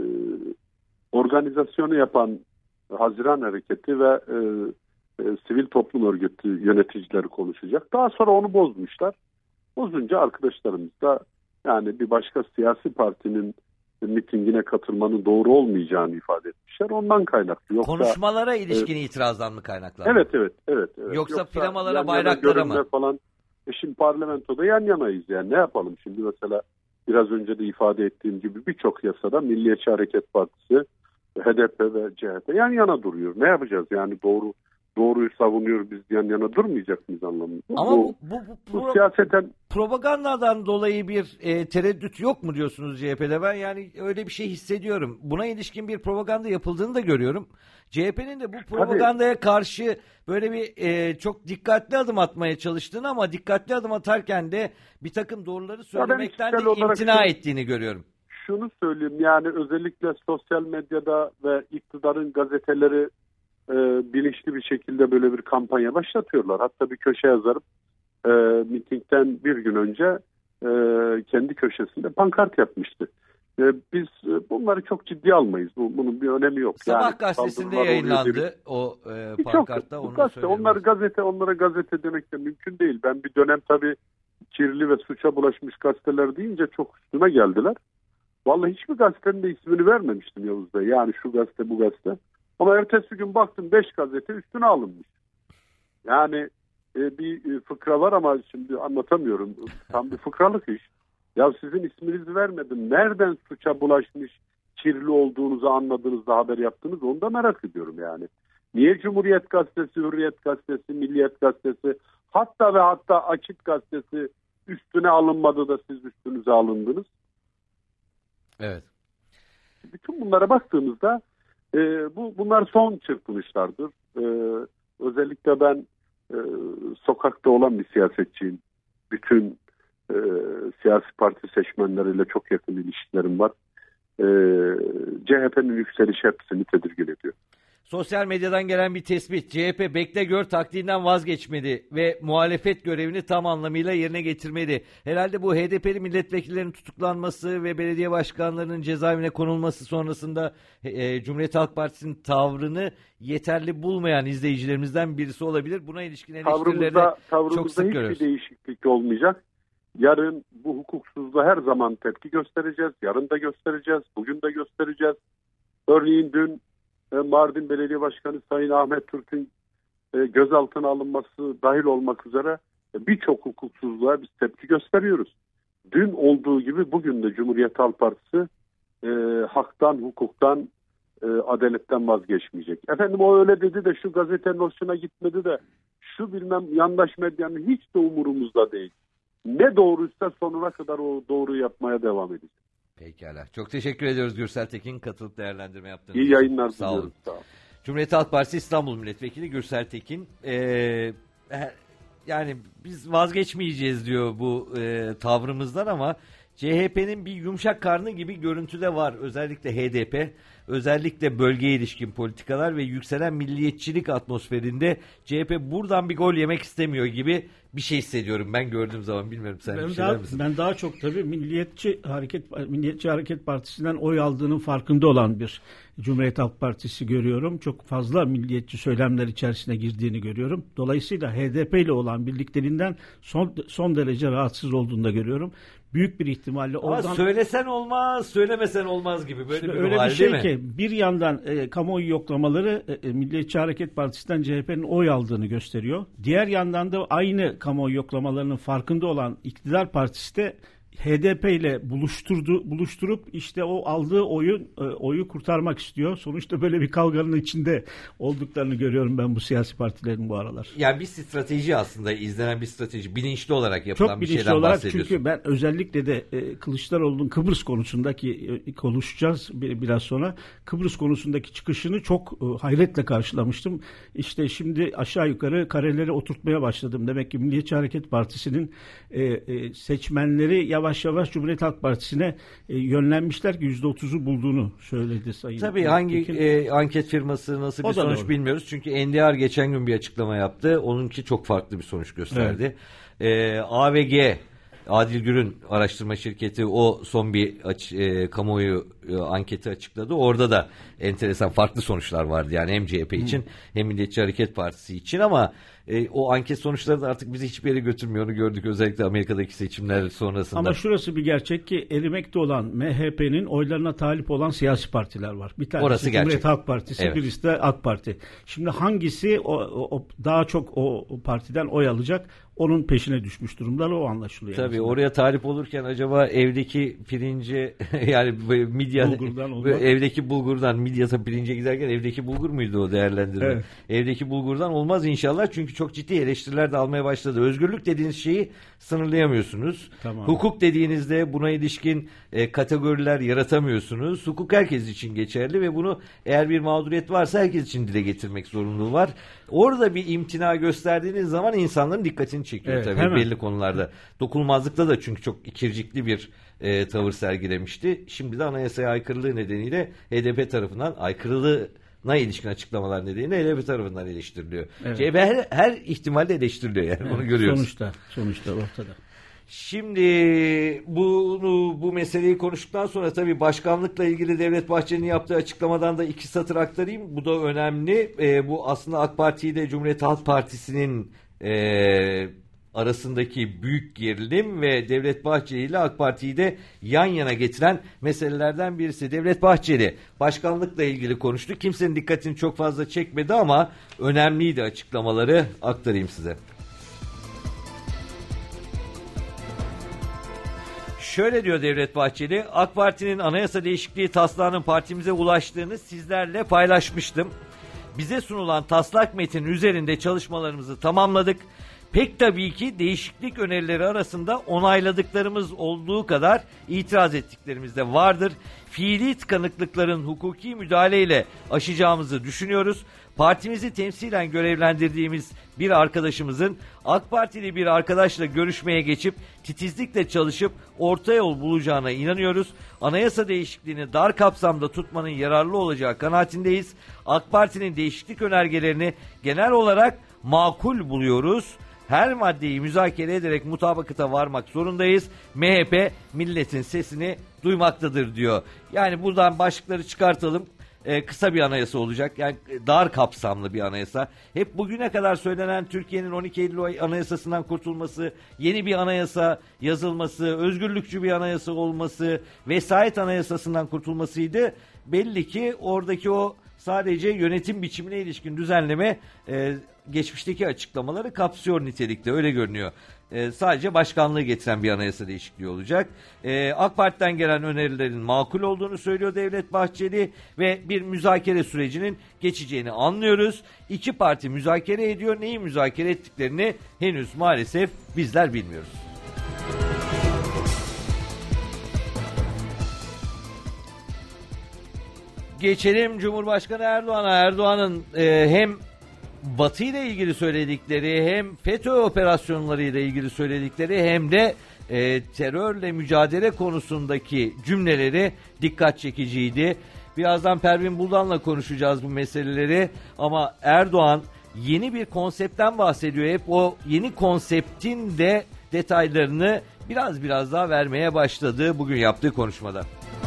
organizasyonu yapan Haziran Hareketi ve e, e, sivil toplum örgütü yöneticileri konuşacak. Daha sonra onu bozmuşlar. Bozunca arkadaşlarımız da yani bir başka siyasi partinin mitingine katılmanın doğru olmayacağını ifade etmişler. Ondan kaynaklı. Yoksa, konuşmalara ilişkin e, itirazdan mı kaynaklanıyor? Evet, evet, evet. evet. Yoksa, Yoksa flamalara, bayraklara mı? Falan. E şimdi parlamentoda yan yanayız yani. Ne yapalım şimdi mesela biraz önce de ifade ettiğim gibi birçok yasada Milliyetçi Hareket Partisi, H D P ve C H P yan yana duruyor. Ne yapacağız yani doğru doğruyu savunuyor biz yan yana durmayacak mıyız anlamında? Ama bu, bu, bu, bu, bu siyaseten propagandadan dolayı bir e, tereddüt yok mu diyorsunuz C H P'de? Ben yani öyle bir şey hissediyorum. Buna ilişkin bir propaganda yapıldığını da görüyorum. C H P'nin de bu propagandaya Tabii. karşı böyle bir e, çok dikkatli adım atmaya çalıştığını ama dikkatli adım atarken de bir takım doğruları söylemekten de imtina şunu, ettiğini görüyorum. Şunu söyleyeyim, yani özellikle sosyal medyada ve iktidarın gazeteleri e, bilinçli bir şekilde böyle bir kampanya başlatıyorlar. Hatta bir köşe yazarım e, mitingden bir gün önce e, kendi köşesinde pankart yapmıştı. E, biz e, bunları çok ciddiye almayız. Bu, bunun bir önemi yok. Sabah yani, gazetesinde yayınlandı o e, pankartta. Yok, gazete, onlar gazete, onlara gazete demek de mümkün değil. Ben bir dönem tabii kirli ve suça bulaşmış gazeteler deyince çok üstüme geldiler. Vallahi hiçbir gazetenin de ismini vermemiştim Yavuz Bey. Yani şu gazete, bu gazete. Ama ertesi gün baktım beş gazete üstüne alınmış. Yani e, bir e, fıkra var ama şimdi anlatamıyorum. Tam bir fıkralık iş. Ya sizin isminizi vermedim. Nereden suça bulaşmış, kirli olduğunuzu anladığınızda haber yaptınız, onu da merak ediyorum yani. Niye Cumhuriyet Gazetesi, Hürriyet Gazetesi, Milliyet Gazetesi, hatta ve hatta Akit Gazetesi üstüne alınmadı da siz üstünüze alındınız? Evet. Bütün bunlara baktığımızda e, bu bunlar son çırpınışlardır. E, özellikle ben e, sokakta olan bir siyasetçiyim. Bütün e, siyasi parti seçmenleriyle çok yakın ilişkilerim var. E, C H P'nin yükselişi hepsini tedirgin ediyor. Sosyal medyadan gelen bir tespit. C H P bekle gör taktiğinden vazgeçmedi ve muhalefet görevini tam anlamıyla yerine getirmedi. Herhalde bu H D P'li milletvekillerinin tutuklanması ve belediye başkanlarının cezaevine konulması sonrasında e, Cumhuriyet Halk Partisi'nin tavrını yeterli bulmayan izleyicilerimizden birisi olabilir. Buna ilişkin eleştirileri de çok sık görüyoruz. Hiçbir değişiklik olmayacak. Yarın bu hukuksuzluğa her zaman tepki göstereceğiz. Yarın da göstereceğiz. Bugün de göstereceğiz. Örneğin dün Mardin Belediye Başkanı Sayın Ahmet Türk'ün gözaltına alınması dahil olmak üzere birçok hukuksuzluğa biz tepki gösteriyoruz. Dün olduğu gibi bugün de Cumhuriyet Halk Partisi e, haktan, hukuktan, e, adaletten vazgeçmeyecek. Efendim o öyle dedi de şu gazetenin hoşuna gitmedi de şu bilmem yandaş medyanın hiç de umurumuzda değil. Ne doğruysa sonuna kadar o doğruyu yapmaya devam edeceğiz. Pekala. Çok teşekkür ediyoruz Gürsel Tekin katılıp değerlendirme yaptığınız için. İyi yayınlar Sağ olun. Sağ olun. Cumhuriyet Halk Partisi İstanbul Milletvekili Gürsel Tekin. Ee, yani biz vazgeçmeyeceğiz diyor bu e, tavrımızdan ama C H P'nin bir yumuşak karnı gibi görüntü de var. Özellikle H D P, özellikle bölgeye ilişkin politikalar ve yükselen milliyetçilik atmosferinde C H P buradan bir gol yemek istemiyor gibi bir şey hissediyorum ben gördüğüm zaman. Bilmiyorum sen ben bir şey daha, der misin? Ben daha çok tabii Milliyetçi Hareket Milliyetçi Hareket Partisi'nden oy aldığının farkında olan bir Cumhuriyet Halk Partisi görüyorum. Çok fazla milliyetçi söylemler içerisine girdiğini görüyorum. Dolayısıyla H D P ile olan birlikteliğinden son son derece rahatsız olduğunu da görüyorum. Büyük bir ihtimalle Ama oradan... söylesen olmaz, söylemesen olmaz gibi böyle bir öyle hal, bir şey değil ki mi? Bir yandan e, kamuoyu yoklamaları e, Milliyetçi Hareket Partisi'nden C H P'nin oy aldığını gösteriyor. Diğer yandan da aynı kamuoyu yoklamalarının farkında olan iktidar partisi de H D P ile buluşturdu, buluşturup işte o aldığı oyun e, oyu kurtarmak istiyor. Sonuçta böyle bir kavganın içinde olduklarını görüyorum ben bu siyasi partilerin bu aralar. Yani bir strateji aslında, izlenen bir strateji. Bilinçli olarak yapılan Çok bir bilinçli şeyden olarak, bahsediyorsun. çünkü ben özellikle de e, Kılıçdaroğlu'nun Kıbrıs konusundaki e, konuşacağız bir, biraz sonra. Kıbrıs konusundaki çıkışını çok e, hayretle karşılamıştım. İşte şimdi aşağı yukarı kareleri oturtmaya başladım. Demek ki Milliyetçi Hareket Partisi'nin e, e, seçmenleri yavaş yavaş Cumhuriyet Halk Partisi'ne e, yönlenmişler ki yüzde otuzu bulduğunu söyledi Sayın. Tabii hangi e, anket firması nasıl bir sonuç doğru. bilmiyoruz. Çünkü N D R geçen gün bir açıklama yaptı. Onunki çok farklı bir sonuç gösterdi. Evet. E, A V G, Adil Gür'ün araştırma şirketi o son bir aç, e, kamuoyu e, anketi açıkladı. Orada da enteresan farklı sonuçlar vardı. Yani hem C H P için hmm. hem Milliyetçi Hareket Partisi için ama e, o anket sonuçları da artık bizi hiçbir yere götürmüyor. Onu gördük özellikle Amerika'daki seçimler sonrasında. Ama şurası bir gerçek ki erimekte olan M H P'nin oylarına talip olan siyasi partiler var. Bir tanesi Orası Cumhuriyet gerçek. Halk Partisi, evet. birisi de AK Parti. Şimdi hangisi o, o, daha çok o, o partiden oy alacak? Onun peşine düşmüş durumlar, o anlaşılıyor. Tabii. Tabii oraya talip olurken acaba evdeki pirince yani midye bulgurdan evdeki bulgurdan midyata pirince giderken evdeki bulgur muydu o değerlendirme? Evet. Evdeki bulgurdan olmaz inşallah, çünkü çok ciddi eleştiriler de almaya başladı. Özgürlük dediğiniz şeyi sınırlayamıyorsunuz. Tamam. Hukuk dediğinizde buna ilişkin e, kategoriler yaratamıyorsunuz. Hukuk herkes için geçerli ve bunu eğer bir mağduriyet varsa herkes için dile getirmek zorunluluğu var. Orada bir imtina gösterdiğiniz zaman insanların dikkatini çekiyor, evet, tabii hemen. belli konularda. Dokunulmazlıkta da çünkü çok ikircikli bir e, tavır sergilemişti. Şimdi de anayasaya aykırılığı nedeniyle H D P tarafından aykırılığına ilişkin açıklamalar nedeniyle H D P tarafından eleştiriliyor. Evet. C H P her, her ihtimalle eleştiriliyor yani, Evet, bunu görüyoruz. Sonuçta, sonuçta ortada. Şimdi bunu bu meseleyi konuştuktan sonra tabii başkanlıkla ilgili Devlet Bahçeli'nin yaptığı açıklamadan da iki satır aktarayım. Bu da önemli. E, bu aslında AK Parti ile Cumhuriyet Halk Partisi'nin e, arasındaki büyük gerilim ve Devlet Bahçeli ile AK Parti'yi de yan yana getiren meselelerden birisi. Devlet Bahçeli başkanlıkla ilgili konuştu. Kimsenin dikkatini çok fazla çekmedi ama önemliydi açıklamaları, aktarayım size. Şöyle diyor Devlet Bahçeli, AK Parti'nin anayasa değişikliği taslağının partimize ulaştığını sizlerle paylaşmıştım. Bize sunulan taslak metin üzerinde çalışmalarımızı tamamladık. Pek tabii ki değişiklik önerileri arasında onayladıklarımız olduğu kadar itiraz ettiklerimiz de vardır. Fiili tıkanıklıkların hukuki müdahaleyle aşacağımızı düşünüyoruz. Partimizi temsilen görevlendirdiğimiz bir arkadaşımızın AK Partili bir arkadaşla görüşmeye geçip titizlikle çalışıp orta yol bulacağına inanıyoruz. Anayasa değişikliğini dar kapsamda tutmanın yararlı olacağı kanaatindeyiz. AK Parti'nin değişiklik önergelerini genel olarak makul buluyoruz. Her maddeyi müzakere ederek mutabakata varmak zorundayız. M H P milletin sesini duymaktadır diyor. Yani buradan başlıkları çıkartalım. Ee, kısa bir anayasa olacak. Yani dar kapsamlı bir anayasa. Hep bugüne kadar söylenen Türkiye'nin on iki Eylül Anayasası'ndan kurtulması, yeni bir anayasa yazılması, özgürlükçü bir anayasa olması, vesayet anayasasından kurtulmasıydı. Belli ki oradaki o sadece yönetim biçimine ilişkin düzenleme e, geçmişteki açıklamaları kapsıyor nitelikte, öyle görünüyor. E, sadece başkanlığı getiren bir anayasa değişikliği olacak. E, AK Parti'den gelen önerilerin makul olduğunu söylüyor Devlet Bahçeli ve bir müzakere sürecinin geçeceğini anlıyoruz. İki parti müzakere ediyor. Neyi müzakere ettiklerini henüz maalesef bizler bilmiyoruz. Geçelim Cumhurbaşkanı Erdoğan'a. Erdoğan'ın e, hem Batı ile ilgili söyledikleri, hem FETÖ operasyonları ile ilgili söyledikleri, hem de e, terörle mücadele konusundaki cümleleri dikkat çekiciydi. Birazdan Pervin Buldan'la konuşacağız bu meseleleri ama Erdoğan yeni bir konseptten bahsediyor. Hep o yeni konseptin de detaylarını biraz biraz daha vermeye başladı bugün yaptığı konuşmada.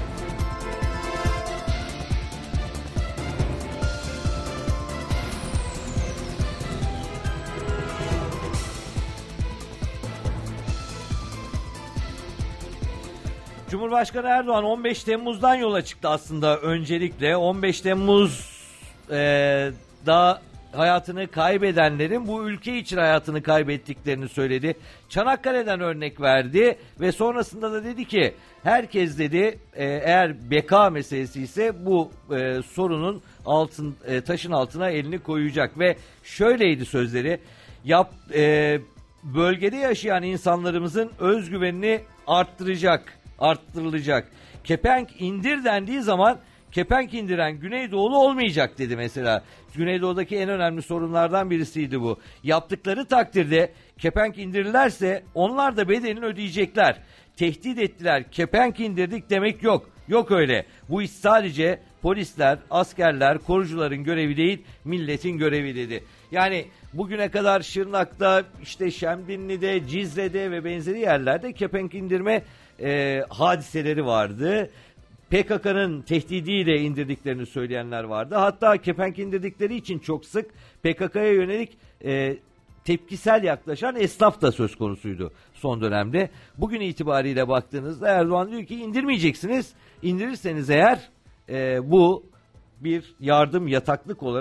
Cumhurbaşkanı Erdoğan on beş Temmuz'dan yola çıktı aslında öncelikle. on beş Temmuz e, da hayatını kaybedenlerin bu ülke için hayatını kaybettiklerini söyledi. Çanakkale'den örnek verdi ve sonrasında da dedi ki herkes dedi e, eğer beka meselesi ise bu e, sorunun altın e, taşın altına elini koyacak ve şöyleydi sözleri. Yap e, bölgede yaşayan insanlarımızın özgüvenini arttıracak. arttırılacak. Kepenk indir dendiği zaman kepenk indiren Güneydoğulu olmayacak dedi mesela. Güneydoğu'daki en önemli sorunlardan birisiydi bu. Yaptıkları takdirde kepenk indirirlerse onlar da bedelini ödeyecekler. Tehdit ettiler, kepenk indirdik demek yok. Yok öyle. Bu iş sadece polisler, askerler, korucuların görevi değil, milletin görevi dedi. Yani bugüne kadar Şırnak'ta, işte Şemdinli'de, Cizre'de ve benzeri yerlerde kepenk indirme e, hadiseleri vardı. P K K'nın tehdidiyle indirdiklerini söyleyenler vardı. Hatta kepenk indirdikleri için çok sık P K K'ya yönelik e, tepkisel yaklaşan esnaf da söz konusuydu son dönemde. Bugün itibariyle baktığınızda Erdoğan diyor ki indirmeyeceksiniz. İndirirseniz eğer e, bu bir yardım yataklık olarak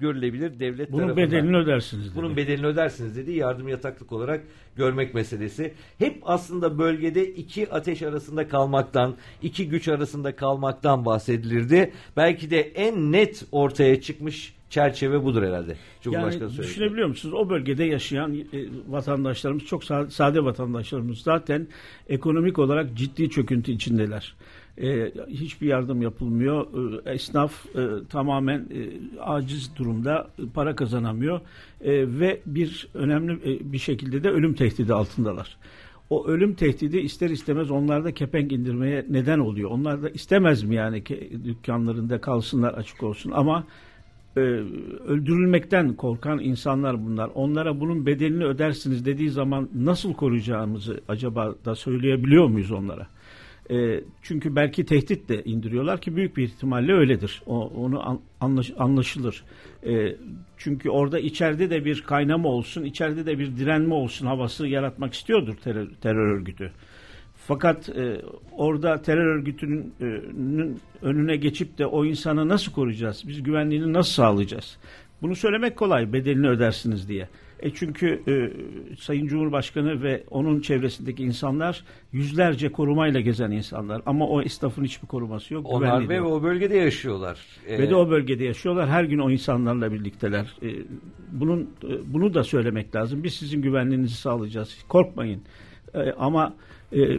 görülebilir devlet Bunun tarafından. bedelini ödersiniz dedi. Bunun bedelini ödersiniz dedi. Yardım yataklık olarak görmek meselesi. Hep aslında bölgede iki ateş arasında kalmaktan, iki güç arasında kalmaktan bahsedilirdi. Belki de en net ortaya çıkmış çerçeve budur herhalde. Cumhurbaşkanı Yani söyledi. düşünebiliyor musunuz? O bölgede yaşayan e, vatandaşlarımız, çok sa- sade vatandaşlarımız zaten ekonomik olarak ciddi çöküntü içindeler. E, hiçbir yardım yapılmıyor. E, esnaf e, tamamen e, aciz durumda, e, para kazanamıyor e, ve bir önemli e, bir şekilde de ölüm tehdidi altındalar. O ölüm tehdidi ister istemez onlarda kepenk indirmeye neden oluyor. Onlar da istemez mi yani ki dükkanlarında kalsınlar, açık olsun, ama Ee, öldürülmekten korkan insanlar bunlar. Onlara bunun bedelini ödersiniz dediği zaman nasıl koruyacağımızı acaba da söyleyebiliyor muyuz onlara? Ee, çünkü belki tehdit de indiriyorlar ki büyük bir ihtimalle öyledir. O, onu an, anlaş, anlaşılır. Ee, çünkü orada içeride de bir kaynama olsun, içeride de bir direnme olsun havası yaratmak istiyordur terör, terör örgütü. Fakat e, orada terör örgütünün e, önüne geçip de o insanı nasıl koruyacağız? Biz güvenliğini nasıl sağlayacağız? Bunu söylemek kolay, bedelini ödersiniz diye. E çünkü e, Sayın Cumhurbaşkanı ve onun çevresindeki insanlar yüzlerce korumayla gezen insanlar. Ama o esnafın hiçbir koruması yok. Onlar ve o bölgede yaşıyorlar. Ee... Ve de o bölgede yaşıyorlar. Her gün o insanlarla birlikteler. E, bunun e, bunu da söylemek lazım. Biz sizin güvenliğinizi sağlayacağız. Korkmayın. E, ama e,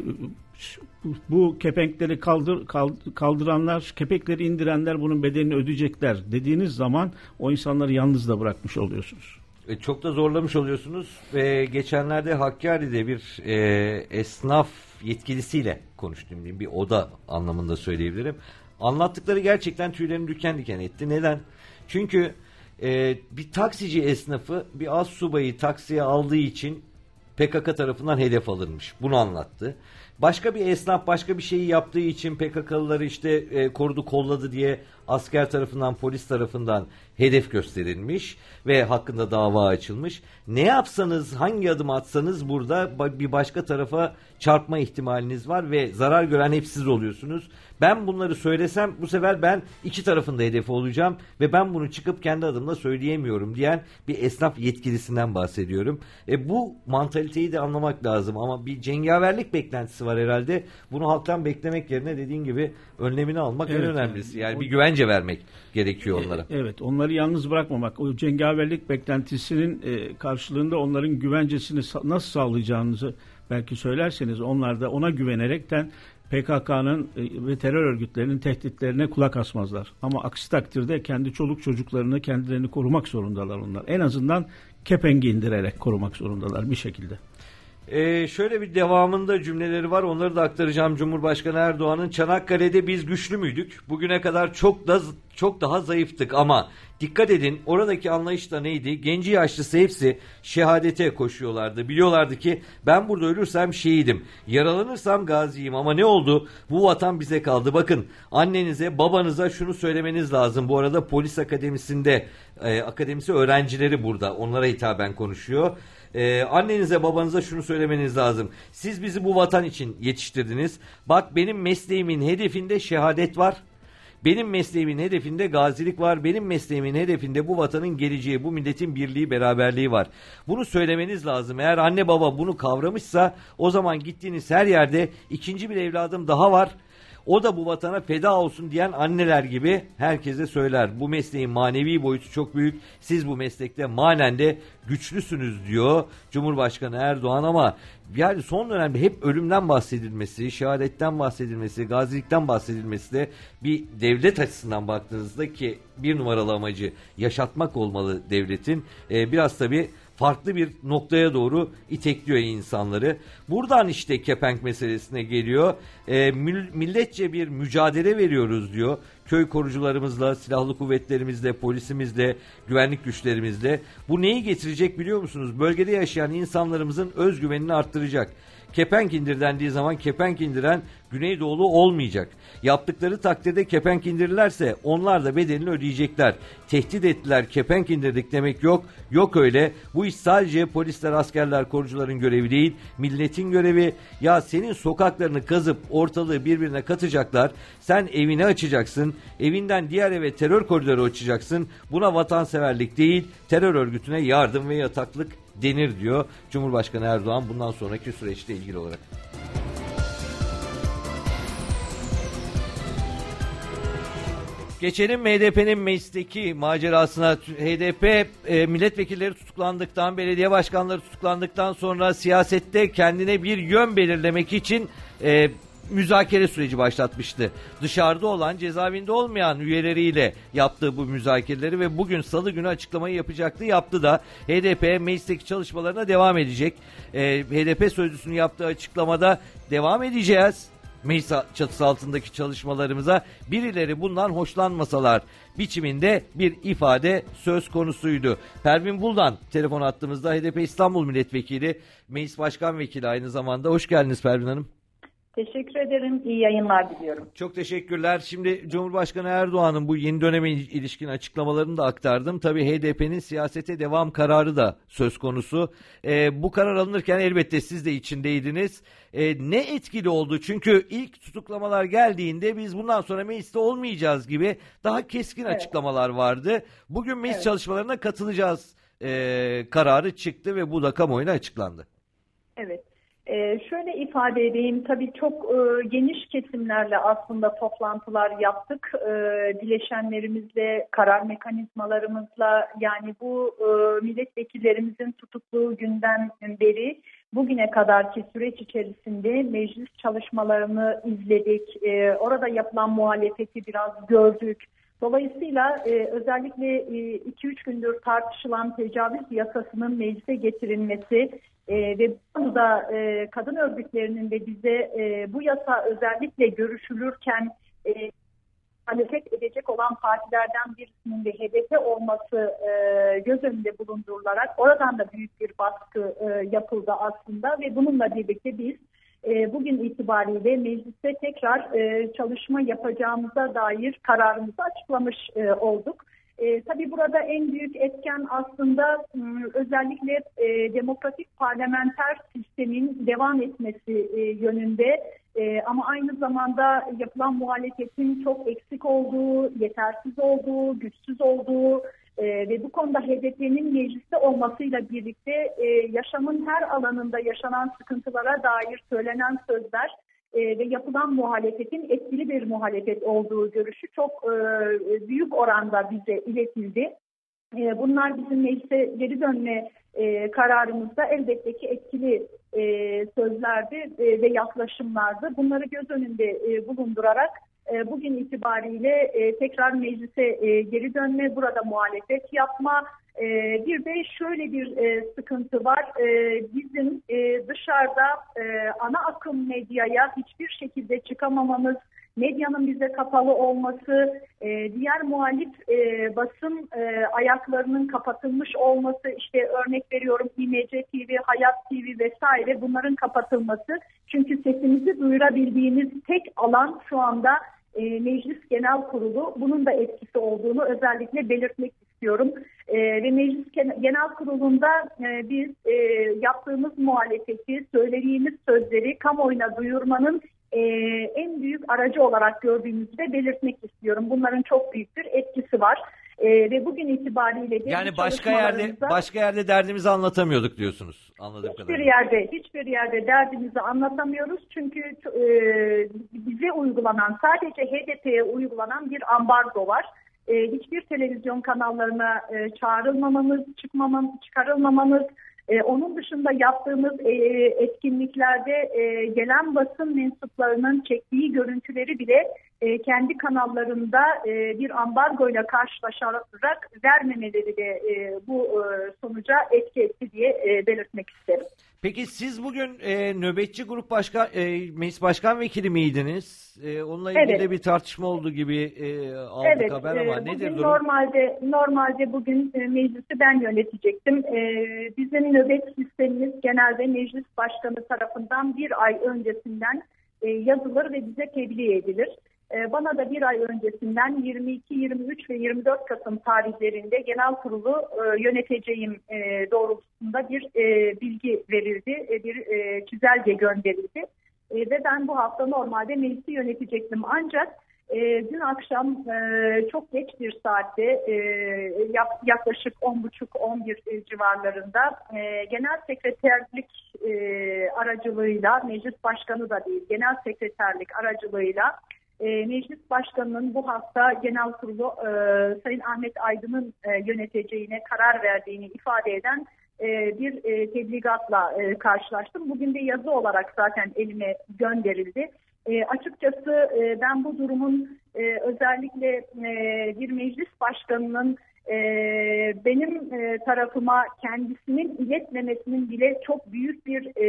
bu kepenkleri kaldır, kaldıranlar, kepenkleri indirenler bunun bedelini ödeyecekler dediğiniz zaman o insanları yalnız da bırakmış oluyorsunuz. E, çok da zorlamış oluyorsunuz ve geçenlerde Hakkari'de bir e, esnaf yetkilisiyle konuştum diyeyim, bir oda anlamında söyleyebilirim. Anlattıkları gerçekten tüylerini diken diken etti. Neden? Çünkü e, bir taksici esnafı bir astsubayı taksiye aldığı için P K K tarafından hedef alınmış. Bunu anlattı. Başka bir esnaf başka bir şeyi yaptığı için P K K'lıları işte e, korudu kolladı diye asker tarafından, polis tarafından hedef gösterilmiş ve hakkında dava açılmış. Ne yapsanız, hangi adım atsanız burada bir başka tarafa çarpma ihtimaliniz var ve zarar gören hep siz oluyorsunuz. Ben bunları söylesem bu sefer ben iki tarafın da hedefi olacağım ve ben bunu çıkıp kendi adımla söyleyemiyorum diyen bir esnaf yetkilisinden bahsediyorum. E, bu mantaliteyi de anlamak lazım ama bir cengaverlik beklentisi var herhalde. Bunu halktan beklemek yerine dediğin gibi önlemini almak evet, en önemlisi. Yani, yani bir güvence vermek gerekiyor onlara. Evet, onları yalnız bırakmamak. O cengaverlik beklentisinin e, karşılığında onların güvencesini sa- nasıl sağlayacağınızı belki söylerseniz onlar da ona güvenerekten P K K'nın e, ve terör örgütlerinin tehditlerine kulak asmazlar. Ama aksi takdirde kendi çoluk çocuklarını, kendilerini korumak zorundalar onlar. En azından kepengi indirerek korumak zorundalar bir şekilde. Ee, şöyle bir devamında cümleleri var, onları da aktaracağım. Cumhurbaşkanı Erdoğan'ın Çanakkale'de biz güçlü müydük? Bugüne kadar çok da çok daha zayıftık ama dikkat edin oradaki anlayış da neydi? Genci yaşlısı hepsi şehadete koşuyorlardı. Biliyorlardı ki ben burada ölürsem şehidim, yaralanırsam gaziyim ama ne oldu? Bu vatan bize kaldı. Bakın annenize babanıza şunu söylemeniz lazım. Bu arada polis akademisinde e, akademisi öğrencileri burada, onlara hitaben konuşuyor. Ee, annenize babanıza şunu söylemeniz lazım. Siz bizi bu vatan için yetiştirdiniz. Bak benim mesleğimin hedefinde şehadet var. Benim mesleğimin hedefinde gazilik var. Benim mesleğimin hedefinde bu vatanın geleceği, bu milletin birliği, beraberliği var. Bunu söylemeniz lazım. Eğer anne baba bunu kavramışsa o zaman gittiğiniz her yerde ikinci bir evladım daha var. O da bu vatana feda olsun diyen anneler gibi herkese söyler. Bu mesleğin manevi boyutu çok büyük. Siz bu meslekte manen de güçlüsünüz diyor Cumhurbaşkanı Erdoğan ama yani son dönemde hep ölümden bahsedilmesi, şehadetten bahsedilmesi, gazilikten bahsedilmesi de bir devlet açısından baktığınızda ki bir numaralı amacı yaşatmak olmalı devletin. Ee, biraz tabii farklı bir noktaya doğru itekliyor insanları. Buradan işte kepenk meselesine geliyor. E, milletçe bir mücadele veriyoruz diyor. Köy korucularımızla, silahlı kuvvetlerimizle, polisimizle, güvenlik güçlerimizle. Bu neyi getirecek biliyor musunuz? Bölgede yaşayan insanlarımızın özgüvenini arttıracak. Kepenk indir dendiği zaman kepenk indiren Güneydoğulu olmayacak. Yaptıkları takdirde kepenk indirirlerse onlar da bedelini ödeyecekler. Tehdit ettiler, kepenk indirdik demek yok. Yok öyle. Bu iş sadece polisler, askerler, korucuların görevi değil. Milletin görevi. Ya senin sokaklarını kazıp ortalığı birbirine katacaklar. Sen evini açacaksın. açacaksın. Evinden diğer eve terör koridoru açacaksın. Buna vatanseverlik değil, terör örgütüne yardım ve yataklık denir diyor Cumhurbaşkanı Erdoğan bundan sonraki süreçle ilgili olarak. Geçelim H D P'nin meclisteki macerasına. H D P e, milletvekilleri tutuklandıktan, belediye başkanları tutuklandıktan sonra siyasette kendine bir yön belirlemek için e, müzakere süreci başlatmıştı. Dışarıda olan, cezaevinde olmayan üyeleriyle yaptığı bu müzakereleri ve bugün salı günü açıklamayı yapacaktı. Yaptı da H D P meclisteki çalışmalarına devam edecek. E, H D P sözcüsünün yaptığı açıklamada devam edeceğiz meclis çatısı altındaki çalışmalarımıza, birileri bundan hoşlanmasalar biçiminde bir ifade söz konusuydu. Pervin Buldan telefon attığımızda, H D P İstanbul Milletvekili, Meclis Başkan Vekili aynı zamanda. Hoş geldiniz Pervin Hanım. Teşekkür ederim. İyi yayınlar diliyorum. Çok teşekkürler. Şimdi Cumhurbaşkanı Erdoğan'ın bu yeni döneme ilişkin açıklamalarını da aktardım. Tabii H D P'nin siyasete devam kararı da söz konusu. Ee, bu karar alınırken elbette siz de içindeydiniz. Ee, ne etkili oldu? Çünkü ilk tutuklamalar geldiğinde biz bundan sonra mecliste olmayacağız gibi daha keskin evet. açıklamalar vardı. Bugün meclis evet. çalışmalarına katılacağız ee, kararı çıktı ve bu da kamuoyuna açıklandı. Evet. Ee, şöyle ifade edeyim, tabii çok e, geniş kesimlerle aslında toplantılar yaptık. E, bileşenlerimizle, karar mekanizmalarımızla, yani bu e, milletvekillerimizin tutukluğu günden beri bugüne kadarki süreç içerisinde meclis çalışmalarını izledik. E, orada yapılan muhalefeti biraz gördük. Dolayısıyla e, özellikle iki üç gündür tartışılan tecavüz yasasının meclise getirilmesi e, ve bu da e, kadın örgütlerinin de bize e, bu yasa özellikle görüşülürken e, muhalefet edecek olan partilerden birisinin de H D P olması e, göz önünde bulundurularak oradan da büyük bir baskı e, yapıldı aslında ve bununla birlikte biz E, bugün itibariyle mecliste tekrar e, çalışma yapacağımıza dair kararımızı açıklamış e, olduk. E, tabii burada en büyük etken aslında m, özellikle e, demokratik parlamenter sistemin devam etmesi e, yönünde e, ama aynı zamanda yapılan muhalefetin çok eksik olduğu, yetersiz olduğu, güçsüz olduğu Ee, ve bu konuda H D P'nin mecliste olmasıyla birlikte e, yaşamın her alanında yaşanan sıkıntılara dair söylenen sözler e, ve yapılan muhalefetin etkili bir muhalefet olduğu görüşü çok e, büyük oranda bize iletildi. E, bunlar bizim meclise geri dönme e, kararımızda elbette ki etkili e, sözlerdi e, ve yaklaşımlardı. Bunları göz önünde e, bulundurarak bugün itibariyle tekrar meclise geri dönme, burada muhalefet yapma. Bir de şöyle bir sıkıntı var. Bizim dışarıda ana akım medyaya hiçbir şekilde çıkamamamız, medyanın bize kapalı olması, diğer muhalif basın ayaklarının kapatılmış olması, işte örnek veriyorum İ M C T V, Hayat T V vesaire, bunların kapatılması. Çünkü sesimizi duyurabildiğimiz tek alan şu anda e, Meclis Genel Kurulu. Bunun da etkisi olduğunu özellikle belirtmek istiyorum. E, ve Meclis Genel Kurulu'nda e, biz e, yaptığımız muhalefeti, söylediğimiz sözleri kamuoyuna duyurmanın e, en büyük aracı olarak gördüğümüzü de belirtmek istiyorum. Bunların çok büyük bir etkisi var. Ee, ve bugün itibariyle de yani başka yerde başka yerde derdimizi anlatamıyorduk diyorsunuz, anladığım hiçbir kadarıyla. yerde hiçbir yerde derdimizi anlatamıyoruz çünkü e, bize uygulanan, sadece H D P'ye uygulanan bir ambargo var. E, hiçbir televizyon kanallarına e, çağrılmamamız, çıkmamamız, çıkarılmamamız. Ee, onun dışında yaptığımız e, etkinliklerde e, gelen basın mensuplarının çektiği görüntüleri bile e, kendi kanallarında e, bir ambargoyla karşılaşarak vermemeleri de e, bu e, sonuca etki etti diye e, belirtmek isterim. Peki siz bugün e, nöbetçi grup başkan, e, meclis başkan vekili miydiniz? E, onunla ilgili evet. de bir tartışma olduğu gibi e, aldık evet, haber ama e, nedir durum? Normalde, normalde bugün e, meclisi ben yönetecektim. E, bizim nöbet sistemimiz genelde meclis başkanı tarafından bir ay öncesinden e, yazılır ve bize tebliğ edilir. Bana da bir ay öncesinden yirmi iki, yirmi üç ve yirmi dört Kasım tarihlerinde genel kurulu yöneteceğim doğrultusunda bir bilgi verildi, bir çizelge gönderildi. Ve ben bu hafta normalde meclisi yönetecektim. Ancak E, dün akşam e, çok geç bir saatte e, yaklaşık on buçuk on bir civarlarında e, genel sekreterlik e, aracılığıyla, meclis başkanı da değil, genel sekreterlik aracılığıyla e, meclis başkanının bu hafta genel kurulu e, Sayın Ahmet Aydın'ın e, yöneteceğine karar verdiğini ifade eden e, bir e, tebligatla e, karşılaştım. Bugün de yazı olarak zaten elime gönderildi. E, açıkçası e, ben bu durumun e, özellikle e, bir meclis başkanının e, benim e, tarafıma kendisinin iletmemesinin bile çok büyük bir e,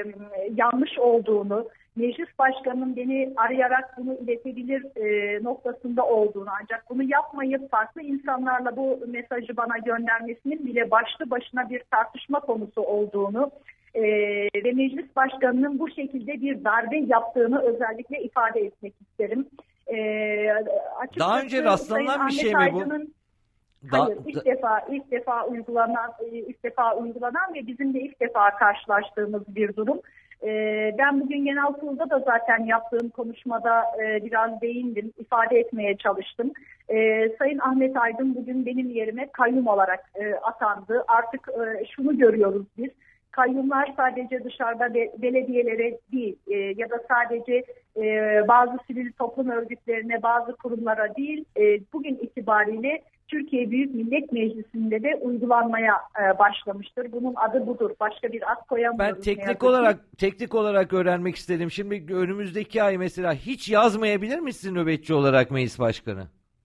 yanlış olduğunu, meclis başkanının beni arayarak bunu iletebilir e, noktasında olduğunu, ancak bunu yapmayıp farklı insanlarla bu mesajı bana göndermesinin bile başlı başına bir tartışma konusu olduğunu Ee, ve meclis başkanının bu şekilde bir darbe yaptığını özellikle ifade etmek isterim. Ee, Daha önce rastlanan bir şey mi bu? Hayır, da, ilk da... defa ilk defa uygulanan ilk defa uygulanan ve bizim de ilk defa karşılaştığımız bir durum. Ee, ben bugün genel kurulda da zaten yaptığım konuşmada e, biraz değindim, ifade etmeye çalıştım. Ee, Sayın Ahmet Aydın bugün benim yerime kayyum olarak e, atandı. Artık e, şunu görüyoruz biz. Kayyumlar sadece dışarıda be, belediyelere değil e, ya da sadece e, bazı sivil toplum örgütlerine, bazı kurumlara değil, e, bugün itibariyle Türkiye Büyük Millet Meclisi'nde de uygulanmaya e, başlamıştır. Bunun adı budur. Başka bir ad koyamıyoruz. Ben teknik olarak teknik olarak öğrenmek istedim. Şimdi önümüzdeki ay mesela hiç yazmayabilir misin nöbetçi olarak meclis başkanı?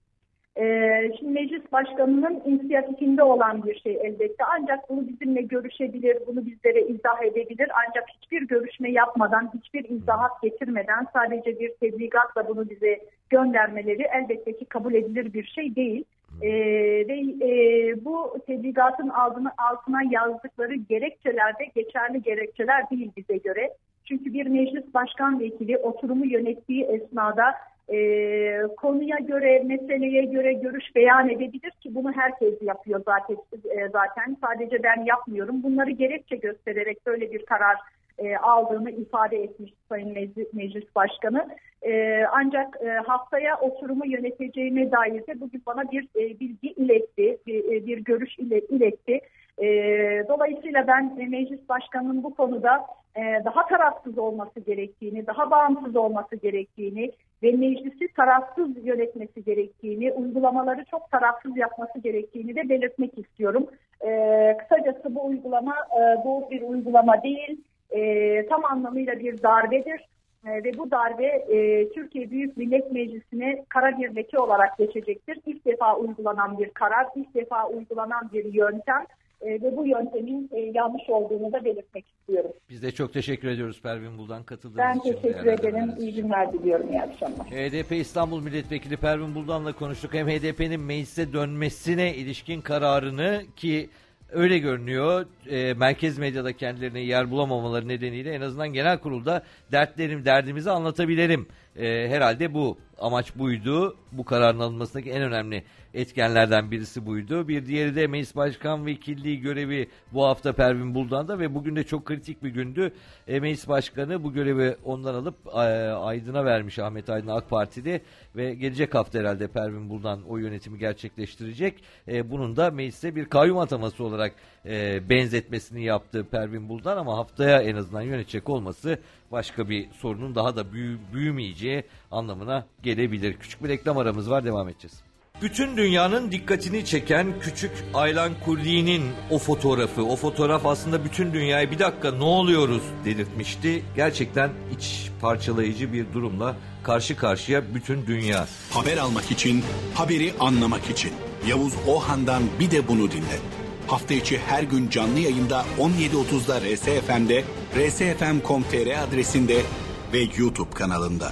Ee, şimdi meclis başkanının inisiyatifinde olan bir şey elbette. Ancak bunu bizimle görüşebilir, bunu bizlere izah edebilir. Ancak hiçbir görüşme yapmadan, hiçbir izahat getirmeden sadece bir tebligatla bunu bize göndermeleri elbette ki kabul edilir bir şey değil. Ee, ve e, bu tebligatın altına, altına yazdıkları gerekçeler de geçerli gerekçeler değil bize göre. Çünkü bir meclis başkan vekili oturumu yönettiği esnada E, konuya göre, meseleye göre görüş beyan edebilir ki bunu herkes yapıyor zaten. E, zaten sadece ben yapmıyorum. Bunları gerekçe göstererek böyle bir karar e, aldığını ifade etmiş Sayın Meclis, Meclis Başkanı. E, ancak e, haftaya oturumu yöneteceğine dair de bugün bana bir e, bilgi iletti, bir, bir görüş ile, iletti. E, dolayısıyla ben e, Meclis Başkanı'nın bu konuda e, daha tarafsız olması gerektiğini, daha bağımsız olması gerektiğini ve meclisi tarafsız yönetmesi gerektiğini, uygulamaları çok tarafsız yapması gerektiğini de belirtmek istiyorum. E, kısacası bu uygulama e, doğru bir uygulama değil, e, tam anlamıyla bir darbedir. E, ve bu darbe e, Türkiye Büyük Millet Meclisi'ne kara bir leke olarak geçecektir. İlk defa uygulanan bir karar, ilk defa uygulanan bir yöntem. E, ve bu yöntemin e, yanlış olduğunu da belirtmek istiyorum. Biz de çok teşekkür ediyoruz Pervin Buldan katıldığınız ben için. Ben teşekkür ederim. İyi günler diliyorum. İyi akşamlar. H D P İstanbul Milletvekili Pervin Buldan'la konuştuk. Hem H D P'nin meclise dönmesine ilişkin kararını, ki öyle görünüyor, e, merkez medyada kendilerine yer bulamamaları nedeniyle en azından genel kurulda dertlerim, derdimizi anlatabilirim. E, herhalde bu amaç buydu. Bu kararın alınmasındaki en önemli etkenlerden birisi buydu. Bir diğeri de Meclis Başkan Vekilliği görevi bu hafta Pervin Buldan'da ve bugün de çok kritik bir gündü. E, Meclis Başkanı bu görevi ondan alıp e, Aydın'a vermiş, Ahmet Aydın'a, AK Parti'de, ve gelecek hafta herhalde Pervin Buldan o yönetimi gerçekleştirecek. E, bunun da meclise bir kayyum ataması olarak e, benzetmesini yaptı Pervin Buldan, ama haftaya en azından yönetecek olması başka bir sorunun daha da büyü, büyümeyeceği anlamına gelebilir. Küçük bir reklam aramız var, devam edeceğiz. Bütün dünyanın dikkatini çeken küçük Aylan Kurdi'nin o fotoğrafı, o fotoğraf aslında bütün dünyayı bir dakika ne oluyoruz dedirtmişti. Gerçekten iç parçalayıcı bir durumla karşı karşıya bütün dünya. Haber almak için, haberi anlamak için Yavuz Ohan'dan bir de bunu dinle. Hafta içi her gün canlı yayında on yedi otuzda R S F M'de, r s f m nokta com nokta t r adresinde ve YouTube kanalında.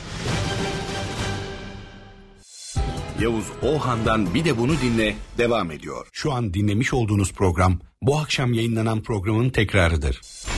Yavuz Ohan'dan bir de bunu dinle devam ediyor. Şu an dinlemiş olduğunuz program bu akşam yayınlanan programın tekrarıdır.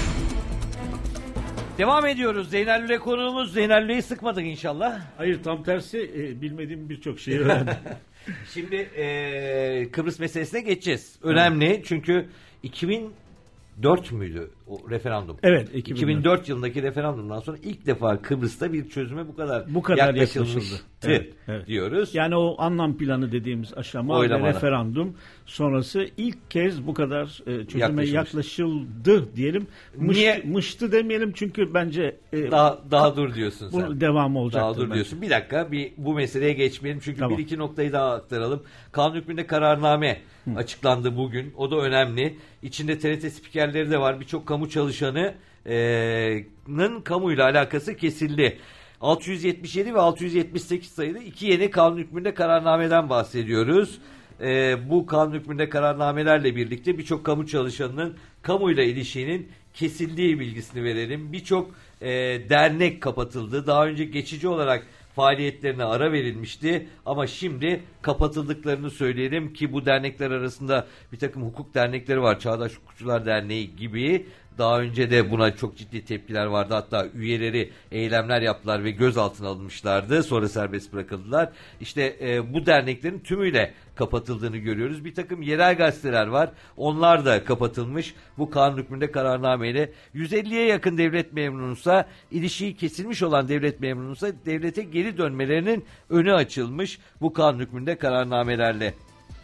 Devam ediyoruz. Zeynel Lüle konuğumuz. Zeynel Lüle'yi sıkmadık inşallah. Hayır, tam tersi, e, bilmediğim birçok şeyi öğrendim. Şimdi e, Kıbrıs meselesine geçeceğiz. Önemli, çünkü iki bin dört müydü O referandum. Evet. iki bin dört. iki bin dört yılındaki referandumdan sonra ilk defa Kıbrıs'ta bir çözüme bu kadar, bu kadar yaklaşılmıştı evet, evet. diyoruz. Yani o anlam planı dediğimiz aşama Oylamalar. ve referandum sonrası ilk kez bu kadar e, çözüme Yaklaşılmış. yaklaşıldı diyelim. Mış, Niye? Mıştı demeyelim çünkü bence e, Daha daha dur diyorsun sen. bu devamı olacaktır. Daha dur bence. diyorsun. Bir dakika bir bu meseleye geçmeyelim. Çünkü Tamam. bir iki noktayı daha aktaralım. Kanun hükmünde kararname Hı. açıklandı bugün. O da önemli. İçinde T R T spikerleri de var. Birçok kamu çalışanının kamuyla alakası kesildi. altı yüz yetmiş yedi ve altı yüz yetmiş sekiz sayılı iki yeni kanun hükmünde kararnameden bahsediyoruz. Ee, bu kanun hükmünde kararnamelerle birlikte birçok kamu çalışanının kamuyla ilişiğinin kesildiği bilgisini verelim. Birçok e, dernek kapatıldı. Daha önce geçici olarak faaliyetlerine ara verilmişti ama şimdi kapatıldıklarını söyleyelim ki bu dernekler arasında bir takım hukuk dernekleri var. Çağdaş Hukukçular Derneği gibi. Daha önce de buna çok ciddi tepkiler vardı. Hatta üyeleri eylemler yaptılar ve gözaltına alınmışlardı. Sonra serbest bırakıldılar. İşte e, bu derneklerin tümüyle kapatıldığını görüyoruz. Bir takım yerel gazeteler var. Onlar da kapatılmış. Bu kanun hükmünde kararnameyle yüz elliye yakın devlet memnunuysa, ilişiği kesilmiş olan devlet memnunuysa devlete geri dönmelerinin önü açılmış bu kanun hükmünde kararnamelerle.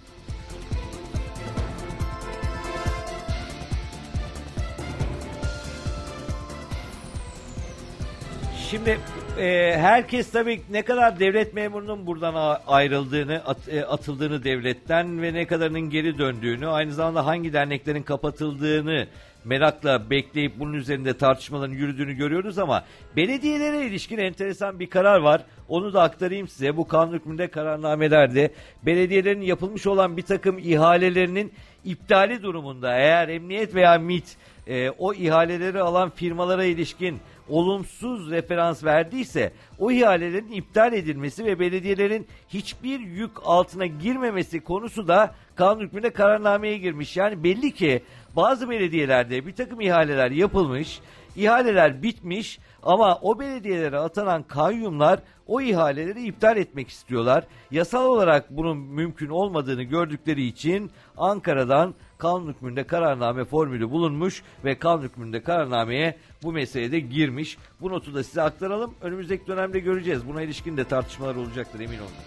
Şimdi e, herkes tabii ne kadar devlet memurunun buradan a- ayrıldığını, at, e, atıldığını devletten ve ne kadarının geri döndüğünü, aynı zamanda hangi derneklerin kapatıldığını merakla bekleyip bunun üzerinde tartışmaların yürüdüğünü görüyoruz ama belediyelere ilişkin enteresan bir karar var. Onu da aktarayım size. Bu kanun hükmünde kararnamelerde belediyelerin yapılmış olan bir takım ihalelerinin iptali durumunda eğer emniyet veya MİT e, o ihaleleri alan firmalara ilişkin olumsuz referans verdiyse o ihalelerin iptal edilmesi ve belediyelerin hiçbir yük altına girmemesi konusu da kanun hükmünde kararnameye girmiş. Yani belli ki bazı belediyelerde bir takım ihaleler yapılmış, ihaleler bitmiş ama o belediyelere atanan kayyumlar o ihaleleri iptal etmek istiyorlar. Yasal olarak bunun mümkün olmadığını gördükleri için Ankara'dan kanun hükmünde kararname formülü bulunmuş ve kanun hükmünde kararnameye bu meselede girmiş. Bu notu da size aktaralım. Önümüzdeki dönemde göreceğiz. Buna ilişkin de tartışmalar olacaktır, emin olun.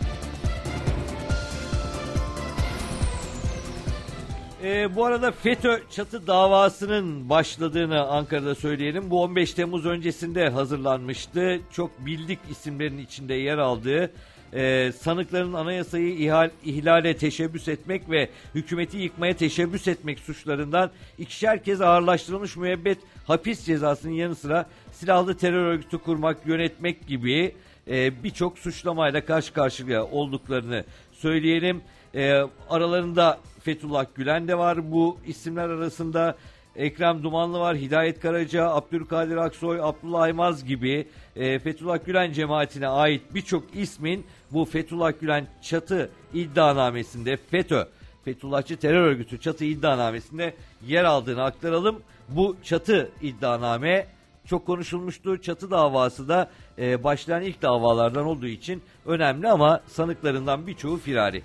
Ee, bu arada FETÖ çatı davasının başladığını Ankara'da söyleyelim. Bu on beş Temmuz öncesinde hazırlanmıştı. Çok bildik isimlerin içinde yer aldığı, e, sanıkların anayasayı ihal, ihlale teşebbüs etmek ve hükümeti yıkmaya teşebbüs etmek suçlarından ikişer kez ağırlaştırılmış müebbet hapis cezasının yanı sıra silahlı terör örgütü kurmak, yönetmek gibi e, birçok suçlamayla karşı karşıya olduklarını söyleyelim. E, aralarında Fethullah Gülen de var bu isimler arasında. Ekrem Dumanlı var, Hidayet Karaca, Abdülkadir Aksoy, Abdullah Aymaz gibi e, Fethullah Gülen cemaatine ait birçok ismin bu Fethullah Gülen çatı iddianamesinde FETÖ, Fethullahçı Terör Örgütü çatı iddianamesinde yer aldığını aktaralım. Bu çatı iddianame çok konuşulmuştu. Çatı davası da e, başlayan ilk davalardan olduğu için önemli ama sanıklarından birçoğu firari.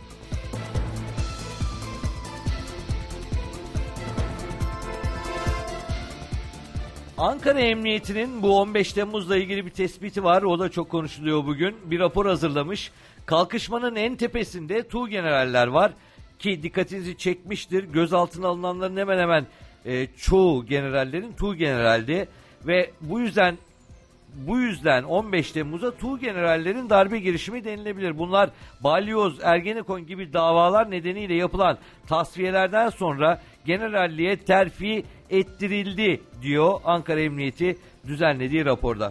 Ankara Emniyeti'nin bu on beş Temmuz'la ilgili bir tespiti var. O da çok konuşuluyor bugün. Bir rapor hazırlamış. Kalkışmanın en tepesinde Tuğgeneraller var ki dikkatinizi çekmiştir. Gözaltına alınanların hemen hemen e, çoğu generallerin Tuğgeneral'di ve bu yüzden bu yüzden on beş Temmuz'a Tuğgenerallerin darbe girişimi denilebilir. Bunlar Balyoz, Ergenekon gibi davalar nedeniyle yapılan tasfiyelerden sonra generalliğe terfi ettirildi diyor Ankara Emniyeti düzenlediği raporda.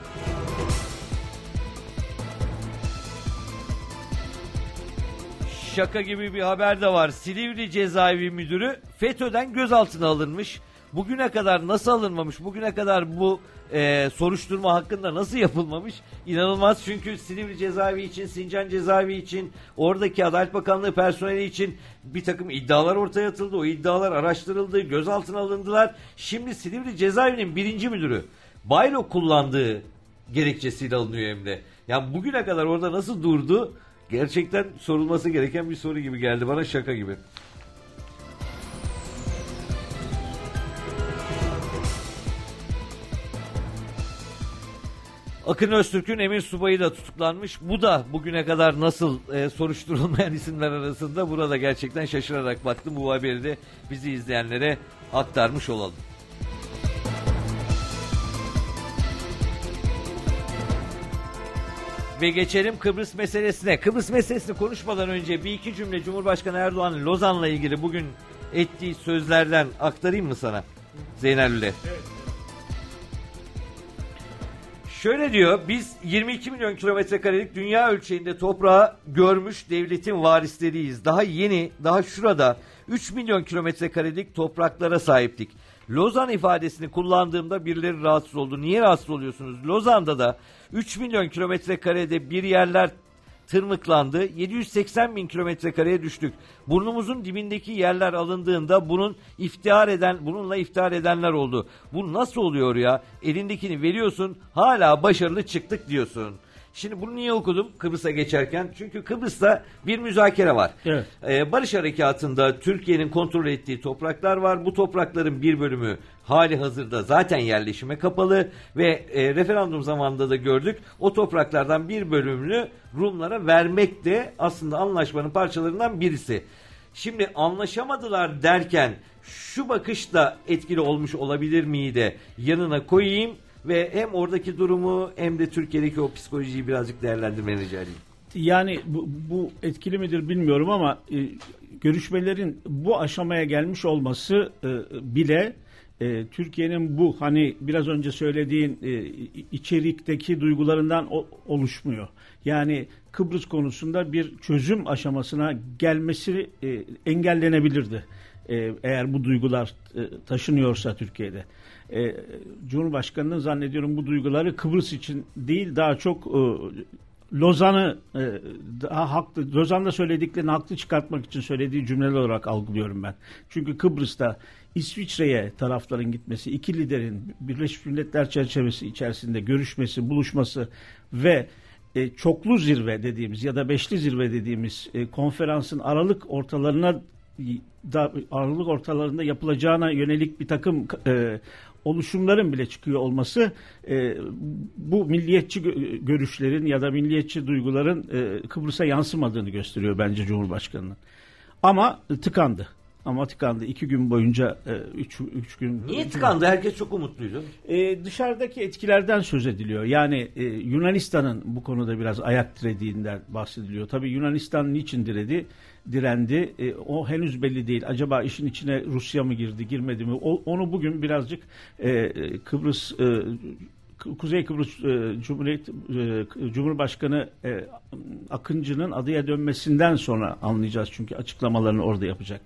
Şaka gibi bir haber de var. Silivri Cezaevi Müdürü FETÖ'den gözaltına alınmış. Bugüne kadar nasıl alınmamış? Bugüne kadar bu e, soruşturma hakkında nasıl yapılmamış? İnanılmaz, çünkü Silivri Cezaevi için, Sincan Cezaevi için, oradaki Adalet Bakanlığı personeli için bir takım iddialar ortaya atıldı. O iddialar araştırıldı, gözaltına alındılar. Şimdi Silivri Cezaevi'nin birinci müdürü baylo kullandığı gerekçesiyle alınıyor hem de. Yani bugüne kadar orada nasıl durdu? Gerçekten sorulması gereken bir soru gibi geldi bana, şaka gibi. Akın Öztürk'ün emir subayı da tutuklanmış. Bu da bugüne kadar nasıl e, soruşturulmayan isimler arasında, burada gerçekten şaşırarak baktım. Bu haberi de bizi izleyenlere aktarmış olalım. Ve geçelim Kıbrıs meselesine. Kıbrıs meselesini konuşmadan önce bir iki cümle Cumhurbaşkanı Erdoğan'ın Lozan'la ilgili bugün ettiği sözlerden aktarayım mı sana Zeynel'le? Evet. Şöyle diyor, biz yirmi iki milyon kilometre karelik dünya ölçeğinde toprağı görmüş devletin varisleriyiz. Daha yeni, daha şurada üç milyon kilometre karelik topraklara sahiptik. Lozan ifadesini kullandığımda birileri rahatsız oldu. Niye rahatsız oluyorsunuz? Lozan'da da üç milyon kilometre karede bir yerler tırmıklandı. yedi yüz seksen bin kilometre kareye düştük. Burnumuzun dibindeki yerler alındığında bunun iftihar eden, bununla iftihar edenler oldu. Bu nasıl oluyor ya? Elindekini veriyorsun, hala başarılı çıktık diyorsun. Şimdi bunu niye okudum Kıbrıs'a geçerken? Çünkü Kıbrıs'ta bir müzakere var. Evet. Ee, Barış Harekatı'nda Türkiye'nin kontrol ettiği topraklar var. Bu toprakların bir bölümü hali hazırda zaten yerleşime kapalı ve e, referandum zamanında da gördük. O topraklardan bir bölümünü Rumlara vermek de aslında anlaşmanın parçalarından birisi. Şimdi anlaşamadılar derken şu bakış da etkili olmuş olabilir miydi? Yanına koyayım ve hem oradaki durumu hem de Türkiye'deki o psikolojiyi birazcık değerlendirmeni rica edeyim. Yani bu, bu etkili midir bilmiyorum ama e, görüşmelerin bu aşamaya gelmiş olması e, bile e, Türkiye'nin bu hani biraz önce söylediğin e, içerikteki duygularından o, oluşmuyor. Yani Kıbrıs konusunda bir çözüm aşamasına gelmesi e, engellenebilirdi. E, eğer bu duygular e, taşınıyorsa Türkiye'de. E, Cumhurbaşkanı'nın zannediyorum bu duyguları Kıbrıs için değil, daha çok e, Lozan'ı e, daha haklı, Lozan'da söylediklerini haklı çıkartmak için söylediği cümleler olarak algılıyorum ben. Çünkü Kıbrıs'ta İsviçre'ye tarafların gitmesi, iki liderin Birleşmiş Milletler çerçevesi içerisinde görüşmesi, buluşması ve e, çoklu zirve dediğimiz ya da beşli zirve dediğimiz e, konferansın Aralık ortalarına da Aralık ortalarında yapılacağına yönelik bir takım e, oluşumların bile çıkıyor olması e, bu milliyetçi görüşlerin ya da milliyetçi duyguların e, Kıbrıs'a yansımadığını gösteriyor bence Cumhurbaşkanı'nın. Ama tıkandı. Ama tıkandı. İki gün boyunca, e, üç, üç gün... Niye tıkandı? Herkes çok umutluydu. E, dışarıdaki etkilerden söz ediliyor. Yani e, Yunanistan'ın bu konuda biraz ayak dirediğinden bahsediliyor. Tabii Yunanistan niçin diredi? direndi. E, o henüz belli değil. Acaba işin içine Rusya mı girdi, girmedi mi? O, onu bugün birazcık e, Kıbrıs e, Kuzey Kıbrıs e, Cumhuriyet e, Cumhurbaşkanı e, Akıncı'nın adaya dönmesinden sonra anlayacağız. Çünkü açıklamalarını orada yapacak.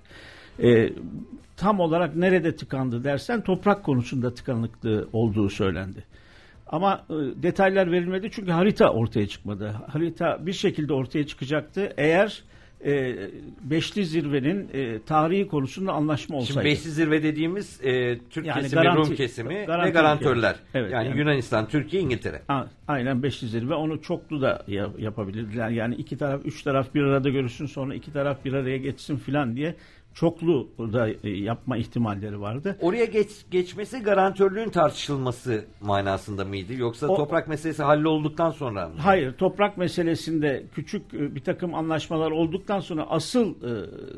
E, tam olarak nerede tıkandı dersen toprak konusunda tıkanıklığı olduğu söylendi. Ama e, detaylar verilmedi çünkü harita ortaya çıkmadı. Harita bir şekilde ortaya çıkacaktı eğer e, Beşli Zirve'nin e, tarihi konusunda anlaşma olsaydı. Şimdi Beşli Zirve dediğimiz e, Türk yani kesimi, garanti, Rum kesimi garanti ve garantörler. Evet, yani, yani Yunanistan, Türkiye, İngiltere. A, aynen Beşli Zirve. Onu çoklu da yapabilirler. Yani iki taraf, üç taraf bir arada görüşsün, sonra iki taraf bir araya geçsin filan diye çoklu da yapma ihtimalleri vardı. Oraya geç, geçmesi garantörlüğün tartışılması manasında mıydı? Yoksa o, toprak meselesi hallolduktan sonra mı? Hayır, toprak meselesinde küçük bir takım anlaşmalar olduktan sonra asıl e,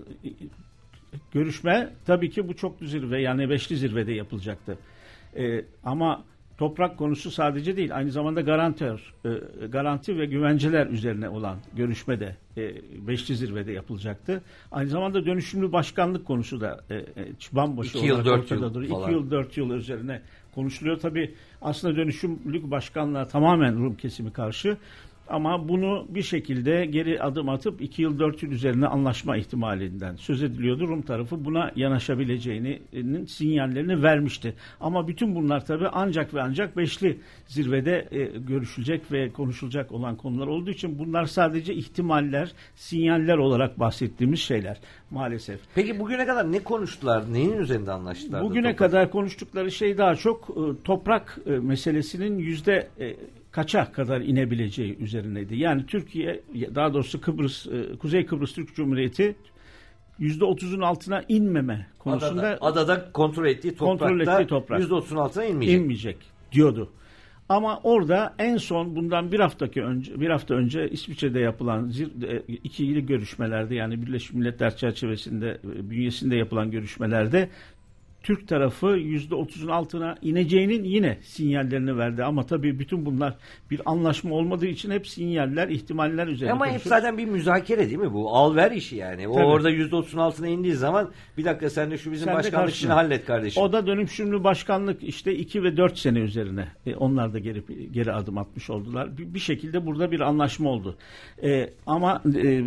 görüşme tabii ki bu çoklu zirve yani Beşli Zirve'de yapılacaktı. E, ama toprak konusu sadece değil, aynı zamanda garantör, e, garanti ve güvenceler üzerine olan görüşme de e, Beşli Zirve'de yapılacaktı. Aynı zamanda dönüşümlü başkanlık konusu da e, e, bamboş olarak ortadadır. İki yıl, dört yıl üzerine konuşuluyor. Tabii aslında dönüşümlü başkanlığa tamamen Rum kesimi karşı. Ama bunu bir şekilde geri adım atıp iki yıl dört yıl üzerine anlaşma ihtimalinden söz ediliyordu. Rum tarafı buna yanaşabileceğinin sinyallerini vermişti. Ama bütün bunlar tabii ancak ve ancak Beşli Zirve'de e, görüşülecek ve konuşulacak olan konular olduğu için bunlar sadece ihtimaller, sinyaller olarak bahsettiğimiz şeyler maalesef. Peki bugüne kadar ne konuştular? Neyin üzerinde anlaştılar? Bugüne toprak? kadar konuştukları şey daha çok e, toprak e, meselesinin yüzde e, kaça kadar inebileceği üzerineydi. Yani Türkiye, daha doğrusu Kıbrıs, Kuzey Kıbrıs Türk Cumhuriyeti yüzde otuzun altına inmeme konusunda adada, adada kontrol ettiği toprakta kontrol ettiği toprak, yüzde otuzun altına inmeyecek. inmeyecek diyordu. Ama orada en son bundan bir haftaki önce bir hafta önce İsviçre'de yapılan ikili görüşmelerde, yani Birleşmiş Milletler çerçevesinde bünyesinde yapılan görüşmelerde Türk tarafı yüzde otuzun altına ineceğinin yine sinyallerini verdi. Ama tabii bütün bunlar bir anlaşma olmadığı için hep sinyaller, ihtimaller üzerine Ama hep zaten bir müzakere değil mi bu? Al ver işi yani. O Tabii. orada yüzde otuzun altına indiği zaman bir dakika sen de şu bizim Sen de başkanlık karşına. işini hallet kardeşim. O da dönüşümlü başkanlık işte iki ve dört sene üzerine. E, onlar da geri geri adım atmış oldular. Bir, bir şekilde burada bir anlaşma oldu. E, ama e,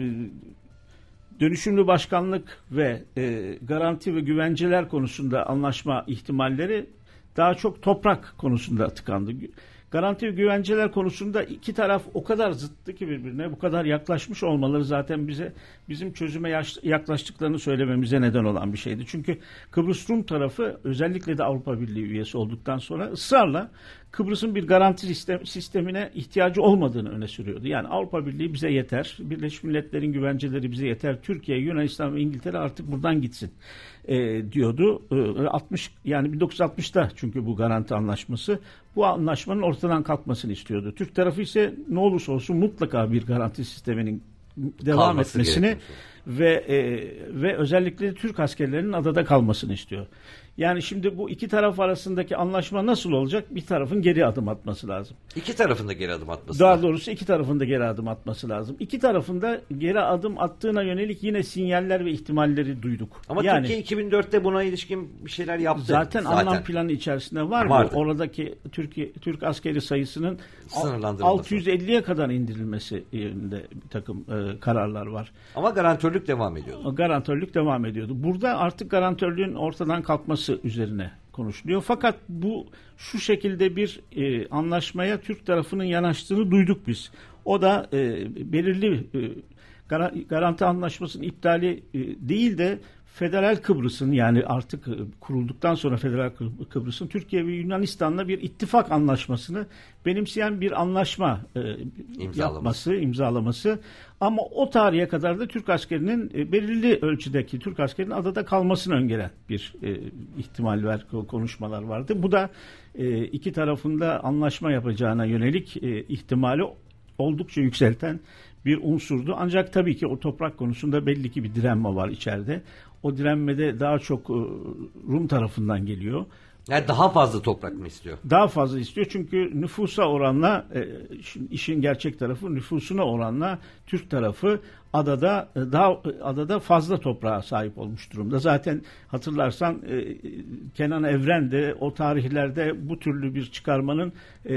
dönüşümlü başkanlık ve e, garanti ve güvenceler konusunda anlaşma ihtimalleri daha çok toprak konusunda tıkandı. Garanti ve güvenceler konusunda iki taraf o kadar zıttı ki birbirine, bu kadar yaklaşmış olmaları zaten bize bizim çözüme yaş, yaklaştıklarını söylememize neden olan bir şeydi. Çünkü Kıbrıs Rum tarafı özellikle de Avrupa Birliği üyesi olduktan sonra ısrarla Kıbrıs'ın bir garanti sistem, sistemine ihtiyacı olmadığını öne sürüyordu. Yani Avrupa Birliği bize yeter, Birleşmiş Milletler'in güvenceleri bize yeter, Türkiye, Yunanistan ve İngiltere artık buradan gitsin e, diyordu. E, altmış yani bin dokuz yüz altmışta çünkü bu garanti anlaşması, bu anlaşmanın ortadan kalkmasını istiyordu. Türk tarafı ise ne olursa olsun mutlaka bir garanti sisteminin devam Kalması etmesini gerekiyor. ve e, ve özellikle Türk askerlerinin adada kalmasını istiyor. Yani şimdi bu iki taraf arasındaki anlaşma nasıl olacak? Bir tarafın geri adım atması lazım. İki tarafın da geri adım atması Daha lazım. doğrusu iki tarafın da geri adım atması lazım. İki tarafın da geri adım attığına yönelik yine sinyaller ve ihtimalleri duyduk. Ama yani, Türkiye iki bin dörtte buna ilişkin bir şeyler yaptı. Zaten, zaten anlam planı içerisinde var Vardı. mı? Oradaki Türkiye Türk askeri sayısının Sınırlandırılması. altı yüz elliye kadar indirilmesi yönünde bir takım e, kararlar var. Ama garantörlük devam ediyor. Garantörlük devam ediyordu. Burada artık garantörlüğün ortadan kalkması üzerine konuşuluyor. Fakat bu şu şekilde bir e, anlaşmaya Türk tarafının yanaştığını duyduk biz. O da e, belirli e, garanti anlaşmasının iptali e, değil de Federal Kıbrıs'ın, yani artık kurulduktan sonra Federal Kıbrıs'ın Türkiye ve Yunanistan'la bir ittifak anlaşmasını benimseyen bir anlaşma e, İmzalaması. yapması, imzalaması. Ama o tarihe kadar da Türk askerinin e, belirli ölçüdeki Türk askerinin adada kalmasını öngören bir e, ihtimal var, konuşmalar vardı. Bu da e, iki tarafında anlaşma yapacağına yönelik e, ihtimali oldukça yükselten bir unsurdu. Ancak tabii ki o toprak konusunda belli ki bir direnme var içeride. O direnmede daha çok Rum tarafından geliyor. Yani daha fazla toprak mı istiyor? Daha fazla istiyor çünkü nüfusa oranla, işin gerçek tarafı nüfusuna oranla Türk tarafı adada daha adada fazla toprağa sahip olmuş durumda. Zaten hatırlarsan Kenan Evren de o tarihlerde bu türlü bir çıkarmanın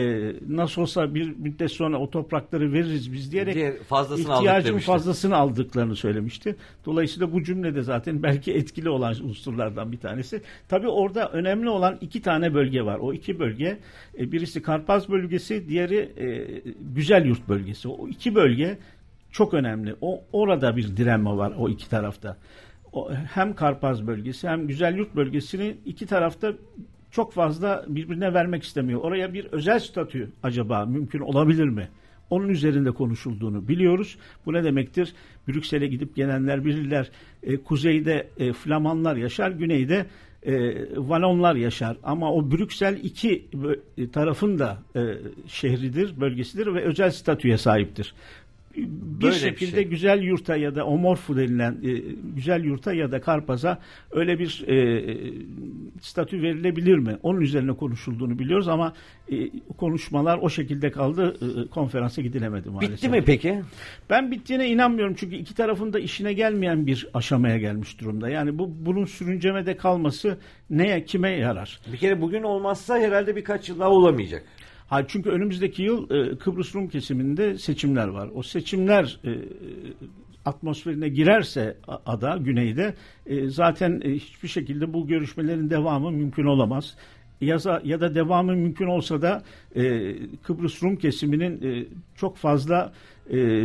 nasıl olsa bir müddet sonra o toprakları veririz biz diyerek Diye fazlasını ihtiyacın aldık fazlasını aldıklarını söylemişti. Dolayısıyla bu cümlede zaten belki etkili olan unsurlardan bir tanesi. Tabii orada önemli olan iki tane bölge var. O iki bölge, birisi Karpaz bölgesi, diğeri Güzelyurt bölgesi. O iki bölge çok önemli. O orada bir direnme var o iki tarafta. O, hem Karpaz bölgesi hem Güzelyurt bölgesini iki tarafta çok fazla birbirine vermek istemiyor. Oraya bir özel statü acaba mümkün olabilir mi? Onun üzerinde konuşulduğunu biliyoruz. Bu ne demektir? Brüksel'e gidip gelenler bilirler. E, kuzeyde e, Flamanlar yaşar, güneyde e, Valonlar yaşar. Ama o Brüksel iki e, tarafın da e, şehridir, bölgesidir ve özel statüye sahiptir. Bir Böyle şekilde bir şey. Güzel Yurt'a ya da Omorfu denilen e, Güzel Yurt'a ya da Karpaz'a öyle bir e, statü verilebilir mi? Onun üzerine konuşulduğunu biliyoruz ama e, konuşmalar o şekilde kaldı. E, konferansa gidilemedi maalesef. Bitti mi peki? Ben bittiğine inanmıyorum çünkü iki tarafın da işine gelmeyen bir aşamaya gelmiş durumda. Yani bu bunun sürüncemede kalması neye, kime yarar? Bir kere bugün olmazsa herhalde birkaç yıl daha olamayacak. Ha, çünkü önümüzdeki yıl e, Kıbrıs Rum kesiminde seçimler var. O seçimler e, atmosferine girerse ada, güneyde e, zaten e, hiçbir şekilde bu görüşmelerin devamı mümkün olamaz. Ya, ya da devamı mümkün olsa da e, Kıbrıs Rum kesiminin e, çok fazla e,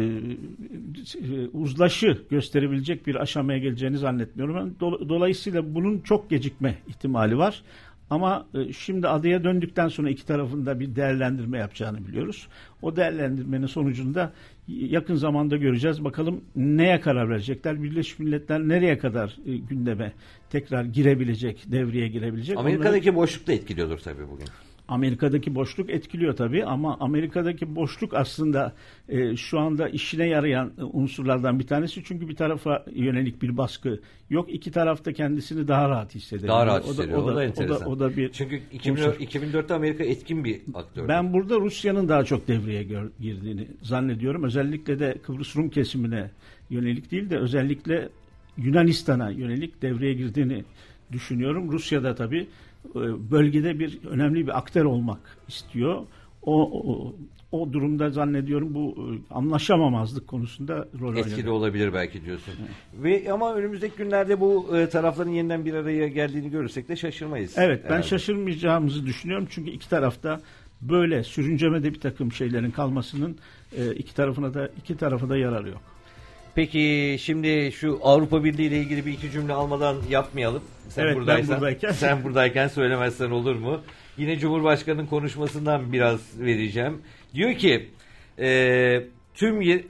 uzlaşı gösterebilecek bir aşamaya geleceğini zannetmiyorum. Ben, do, dolayısıyla bunun çok gecikme ihtimali var. Ama şimdi adaya döndükten sonra iki tarafında bir değerlendirme yapacağını biliyoruz. O değerlendirmenin sonucunda yakın zamanda göreceğiz. Bakalım neye karar verecekler? Birleşmiş Milletler nereye kadar gündeme tekrar girebilecek, devreye girebilecek? Amerika'daki Onları... boşluk da etkiliyordur tabii bugün. Amerika'daki boşluk etkiliyor tabii ama Amerika'daki boşluk aslında e, şu anda işine yarayan unsurlardan bir tanesi. Çünkü bir tarafa yönelik bir baskı yok. İki tarafta kendisini daha rahat hissediyor. Daha rahat o da, hissediyor. o da, O da o da, enteresan. o da bir Çünkü iki bin dörtte Amerika etkin bir aktör. Ben burada Rusya'nın daha çok devreye gör, girdiğini zannediyorum. Özellikle de Kıbrıs Rum kesimine yönelik değil de özellikle Yunanistan'a yönelik devreye girdiğini düşünüyorum. Rusya da tabii bölgede bir önemli bir aktör olmak istiyor. O, o, o durumda zannediyorum bu anlaşamamazlık konusunda rol oynuyor. Etkili olabilir belki diyorsun. Ve ama önümüzdeki günlerde bu e, tarafların yeniden bir araya geldiğini görürsek de şaşırmayız. Evet, ben herhalde. şaşırmayacağımızı düşünüyorum. Çünkü iki tarafta böyle sürüncemede bir takım şeylerin kalmasının e, iki tarafına da iki tarafa da yararı yok. Peki şimdi şu Avrupa Birliği ile ilgili bir iki cümle almadan yapmayalım. Sen Evet, buradaysan, ben buradayken. Sen buradayken söylemezsen olur mu? Yine Cumhurbaşkanı'nın konuşmasından biraz vereceğim. Diyor ki e, tüm e,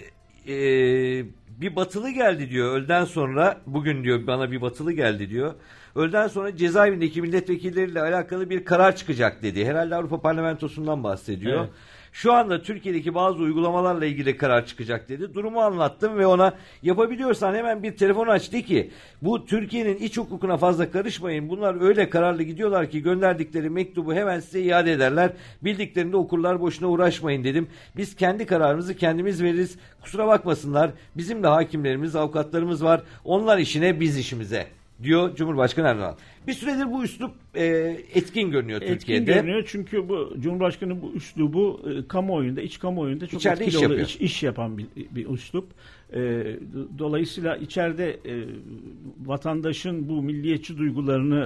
bir batılı geldi diyor. Öğleden sonra bugün diyor bana bir batılı geldi diyor. Öğleden sonra cezaevindeki milletvekilleriyle alakalı bir karar çıkacak dedi. Herhalde Avrupa Parlamentosu'ndan bahsediyor. Evet. Şu anda Türkiye'deki bazı uygulamalarla ilgili karar çıkacak dedi. Durumu anlattım ve ona yapabiliyorsan hemen bir telefon aç de ki bu Türkiye'nin iç hukukuna fazla karışmayın. Bunlar öyle kararlı gidiyorlar ki gönderdikleri mektubu hemen size iade ederler. Bildiklerinde okurlar, boşuna uğraşmayın dedim. Biz kendi kararımızı kendimiz veririz. Kusura bakmasınlar. Bizim de hakimlerimiz, avukatlarımız var. Onlar işine, biz işimize diyor Cumhurbaşkanı Erdoğan. Bir süredir bu üslup e, etkin görünüyor etkin Türkiye'de. Etkin görünüyor çünkü bu Cumhurbaşkanı bu üslubu e, kamuoyunda, iç kamuoyunda çok İçeride etkili iş oluyor. yapıyor. İş, iş yapan bir, bir üslup. E, dolayısıyla içeride e, vatandaşın bu milliyetçi duygularını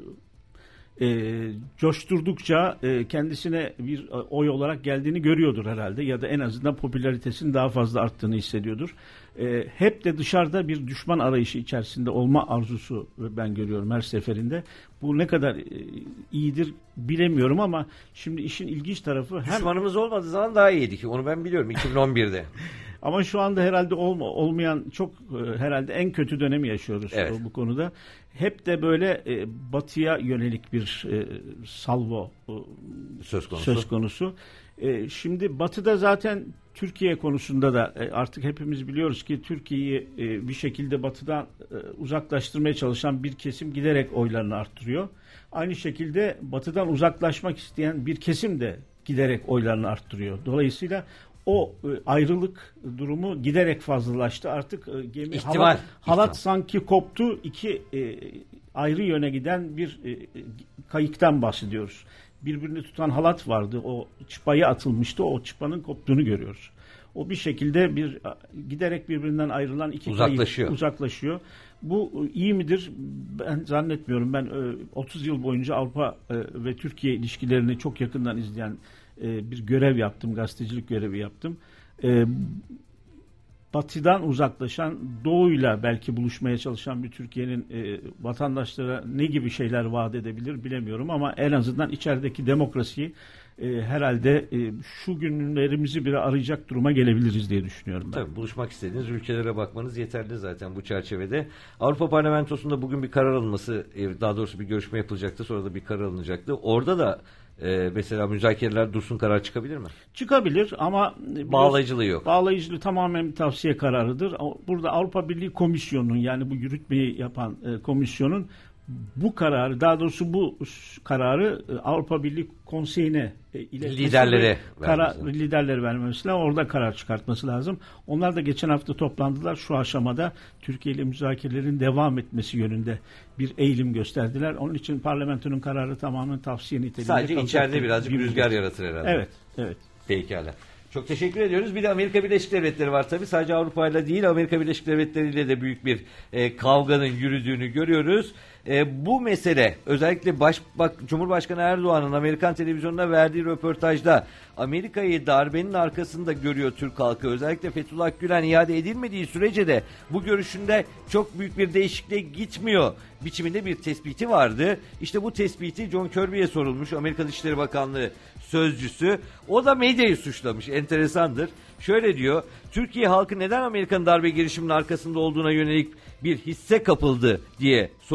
e, e, coşturdukça e, kendisine bir oy olarak geldiğini görüyordur herhalde ya da en azından popülaritesinin daha fazla arttığını hissediyordur. E, hep de dışarıda bir düşman arayışı içerisinde olma arzusu ben görüyorum her seferinde. Bu ne kadar e, iyidir bilemiyorum ama şimdi işin ilginç tarafı hem Düşmanımız olmadığı zaman daha iyiydi ki onu ben biliyorum iki bin on birde. ama şu anda herhalde olma, olmayan çok e, herhalde en kötü dönemi yaşıyoruz Evet. bu konuda. Hep de böyle e, batıya yönelik bir e, salvo e, Söz konusu. söz konusu. E, şimdi batıda zaten Türkiye konusunda da e, artık hepimiz biliyoruz ki Türkiye'yi e, bir şekilde batıdan e, uzaklaştırmaya çalışan bir kesim giderek oylarını arttırıyor. Aynı şekilde batıdan uzaklaşmak isteyen bir kesim de giderek oylarını arttırıyor. Dolayısıyla o e, ayrılık durumu giderek fazlalaştı. Artık e, gemi İhtimal, halat, halat ihtimal. sanki koptu. İki e, ayrı yöne giden bir e, kayıktan bahsediyoruz. Birbirini tutan halat vardı. O çıpaya atılmıştı. O çıpanın koptuğunu görüyoruz. O bir şekilde bir giderek birbirinden ayrılan iki Uzaklaşıyor. kayık uzaklaşıyor. Bu iyi midir? Ben zannetmiyorum. Ben otuz yıl boyunca Avrupa ve Türkiye ilişkilerini çok yakından izleyen bir görev yaptım. Gazetecilik görevi yaptım. Batı'dan uzaklaşan, doğuyla belki buluşmaya çalışan bir Türkiye'nin e, vatandaşlara ne gibi şeyler vaat edebilir bilemiyorum ama en azından içerideki demokrasiyi e, herhalde e, şu günlerimizi bile arayacak duruma gelebiliriz diye düşünüyorum ben. Tabii buluşmak istediğiniz ülkelere bakmanız yeterli zaten bu çerçevede. Avrupa Parlamentosu'nda bugün bir karar alınması, daha doğrusu bir görüşme yapılacaktı, sonra da bir karar alınacaktı. Orada da Ee, mesela müzakereler dursun, karar çıkabilir mi? Çıkabilir ama bağlayıcılığı yok. Bağlayıcılığı tamamen bir tavsiye kararıdır. Burada Avrupa Birliği Komisyonu'nun yani bu yürütmeyi yapan e, komisyonun bu kararı, daha doğrusu bu kararı e, Avrupa Birliği Konseyi'ne e, iletmesi liderlere karar, liderlere vermemesi lazım. Orada karar çıkartması lazım. Onlar da geçen hafta toplandılar. Şu aşamada Türkiye ile müzakerelerin devam etmesi yönünde bir eğilim gösterdiler. Onun için parlamentonun kararı tamamen tavsiye niteliğinde. Sadece içeride birazcık bir rüzgar yaratır herhalde. Evet, evet. Pekala. Çok teşekkür ediyoruz. Bir de Amerika Birleşik Devletleri var tabii. Sadece Avrupa ile değil, Amerika Birleşik Devletleri ile de büyük bir e, kavganın yürüdüğünü görüyoruz. E, bu mesele özellikle baş, bak, Cumhurbaşkanı Erdoğan'ın Amerikan televizyonuna verdiği röportajda Amerika'yı darbenin arkasında görüyor Türk halkı. Özellikle Fethullah Gülen iade edilmediği sürece de bu görüşünde çok büyük bir değişikliğe gitmiyor biçiminde bir tespiti vardı. İşte bu tespiti John Kirby'ye sorulmuş, Amerika Dışişleri Bakanlığı sözcüsü. O da medyayı suçlamış. Enteresandır. Şöyle diyor: Türkiye halkı neden Amerika'nın darbe girişiminin arkasında olduğuna yönelik bir hisse kapıldı diye sorulunca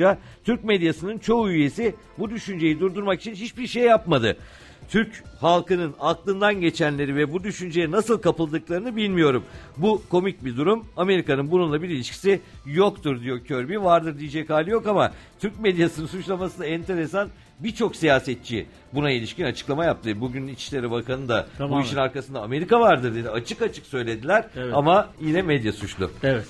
boyunca Türk medyasının çoğu üyesi bu düşünceyi durdurmak için hiçbir şey yapmadı. Türk halkının aklından geçenleri ve bu düşünceye nasıl kapıldıklarını bilmiyorum. Bu komik bir durum. Amerika'nın bununla bir ilişkisi yoktur diyor Kirby. Vardır diyecek hali yok ama Türk medyasının suçlaması da enteresan. Birçok siyasetçi buna ilişkin açıklama yaptı. Bugün İçişleri Bakanı da tamam, bu işin arkasında Amerika vardır dedi. Açık açık söylediler, evet. Ama yine medya suçlu. Evet.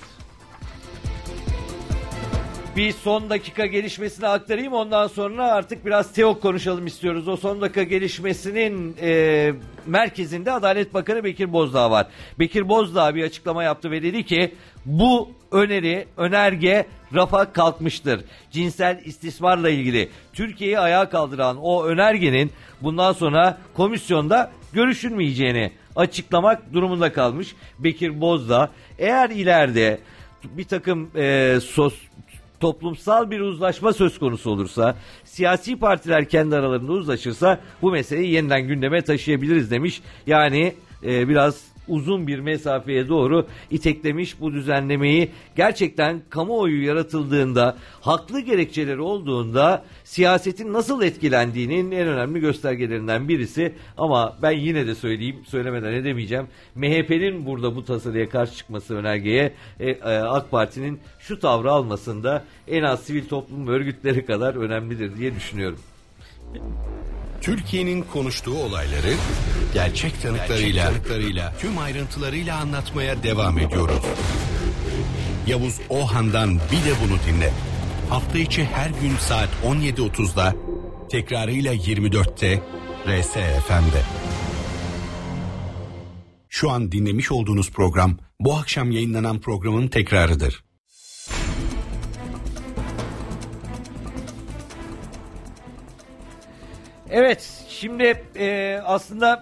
Bir son dakika gelişmesini aktarayım. Ondan sonra artık biraz TEOK konuşalım istiyoruz. O son dakika gelişmesinin e, merkezinde Adalet Bakanı Bekir Bozdağ var. Bekir Bozdağ bir açıklama yaptı ve dedi ki bu öneri, önerge rafa kalkmıştır. Cinsel istismarla ilgili Türkiye'yi ayağa kaldıran o önergenin bundan sonra komisyonda görüşülmeyeceğini açıklamak durumunda kalmış Bekir Bozdağ. Eğer ileride bir takım e, sos toplumsal bir uzlaşma söz konusu olursa, siyasi partiler kendi aralarında uzlaşırsa bu meseleyi yeniden gündeme taşıyabiliriz demiş. Yani e, biraz uzun bir mesafeye doğru iteklemiş bu düzenlemeyi. Gerçekten kamuoyu yaratıldığında, haklı gerekçeleri olduğunda siyasetin nasıl etkilendiğinin en önemli göstergelerinden birisi. Ama ben yine de söyleyeyim, söylemeden edemeyeceğim. M H P'nin burada bu tasarıya karşı çıkması önergeye, e, e, AK Parti'nin şu tavrı almasında en az sivil toplum örgütleri kadar önemlidir diye düşünüyorum. Türkiye'nin konuştuğu olayları gerçek tanıklarıyla, tanıklarıyla tüm ayrıntılarıyla anlatmaya devam ediyoruz. Yavuz Ohan'dan bir de bunu dinle. Hafta içi her gün saat on yedi otuzda, tekrarıyla yirmi dörtte R S F M'de. Şu an dinlemiş olduğunuz program bu akşam yayınlanan programın tekrarıdır. Evet, şimdi e, aslında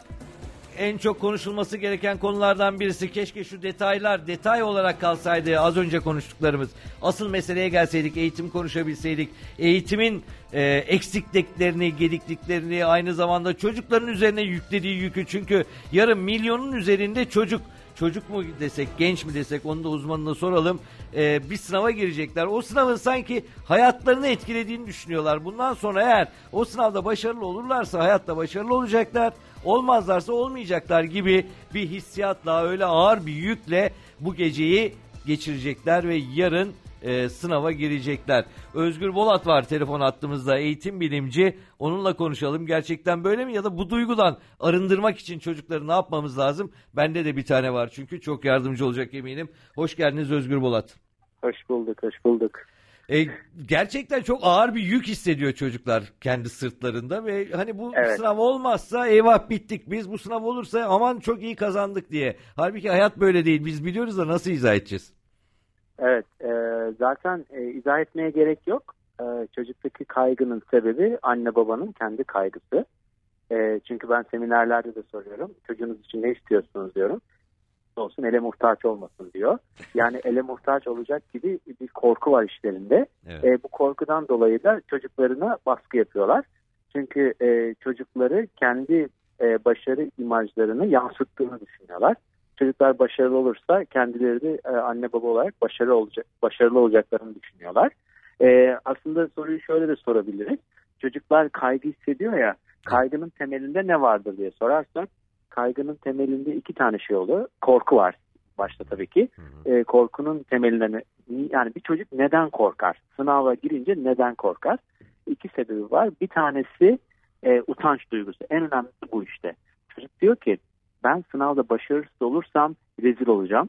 en çok konuşulması gereken konulardan birisi, keşke şu detaylar detay olarak kalsaydı, az önce konuştuklarımız. Asıl meseleye gelseydik, eğitim konuşabilseydik, eğitimin e, eksikliklerini, gedikliklerini, aynı zamanda çocukların üzerine yüklediği yükü, çünkü yarın milyonun üzerinde çocuk, çocuk mu desek, genç mi desek, onu da uzmanına soralım, ee, bir sınava girecekler. O sınavın sanki hayatlarını etkilediğini düşünüyorlar. Bundan sonra eğer o sınavda başarılı olurlarsa hayatta başarılı olacaklar, olmazlarsa olmayacaklar gibi bir hissiyatla, öyle ağır bir yükle bu geceyi geçirecekler ve yarın e, sınava girecekler. Özgür Bolat var telefon hattımızda, eğitim bilimci. Onunla konuşalım. Gerçekten böyle mi, ya da bu duygudan arındırmak için çocukları ne yapmamız lazım? Bende de bir tane var çünkü, çok yardımcı olacak eminim. Hoş geldiniz Özgür Bolat. Hoş bulduk, hoş bulduk. E, gerçekten çok ağır bir yük hissediyor çocuklar kendi sırtlarında ve hani bu evet. sınav olmazsa eyvah bittik biz, bu sınav olursa aman çok iyi kazandık diye. Halbuki hayat böyle değil, biz biliyoruz da nasıl izah edeceğiz? Evet, e, zaten e, izah etmeye gerek yok. E, çocuktaki kaygının sebebi anne babanın kendi kaygısı. E, çünkü ben seminerlerde de soruyorum. Çocuğunuz için ne istiyorsunuz diyorum. Olsun, ele muhtaç olmasın diyor. Yani ele muhtaç olacak gibi bir korku var işlerinde. Evet. E, bu korkudan dolayı da çocuklarına baskı yapıyorlar. Çünkü e, çocukları kendi e, başarı imajlarını yansıttığını düşünüyorlar. Çocuklar başarılı olursa kendileri de e, anne baba olarak başarılı olacak, başarılı olacaklarını düşünüyorlar. E, aslında soruyu şöyle de sorabiliriz. Çocuklar kaygı hissediyor ya, kaygının temelinde ne vardır diye sorarsak, kaygının temelinde iki tane şey oluyor. Korku var başta tabii ki. E, korkunun temelinde, yani bir çocuk neden korkar? Sınava girince neden korkar? İki sebebi var. Bir tanesi e, utanç duygusu. En önemlisi bu işte. Çocuk diyor ki, ben sınavda başarısız olursam rezil olacağım.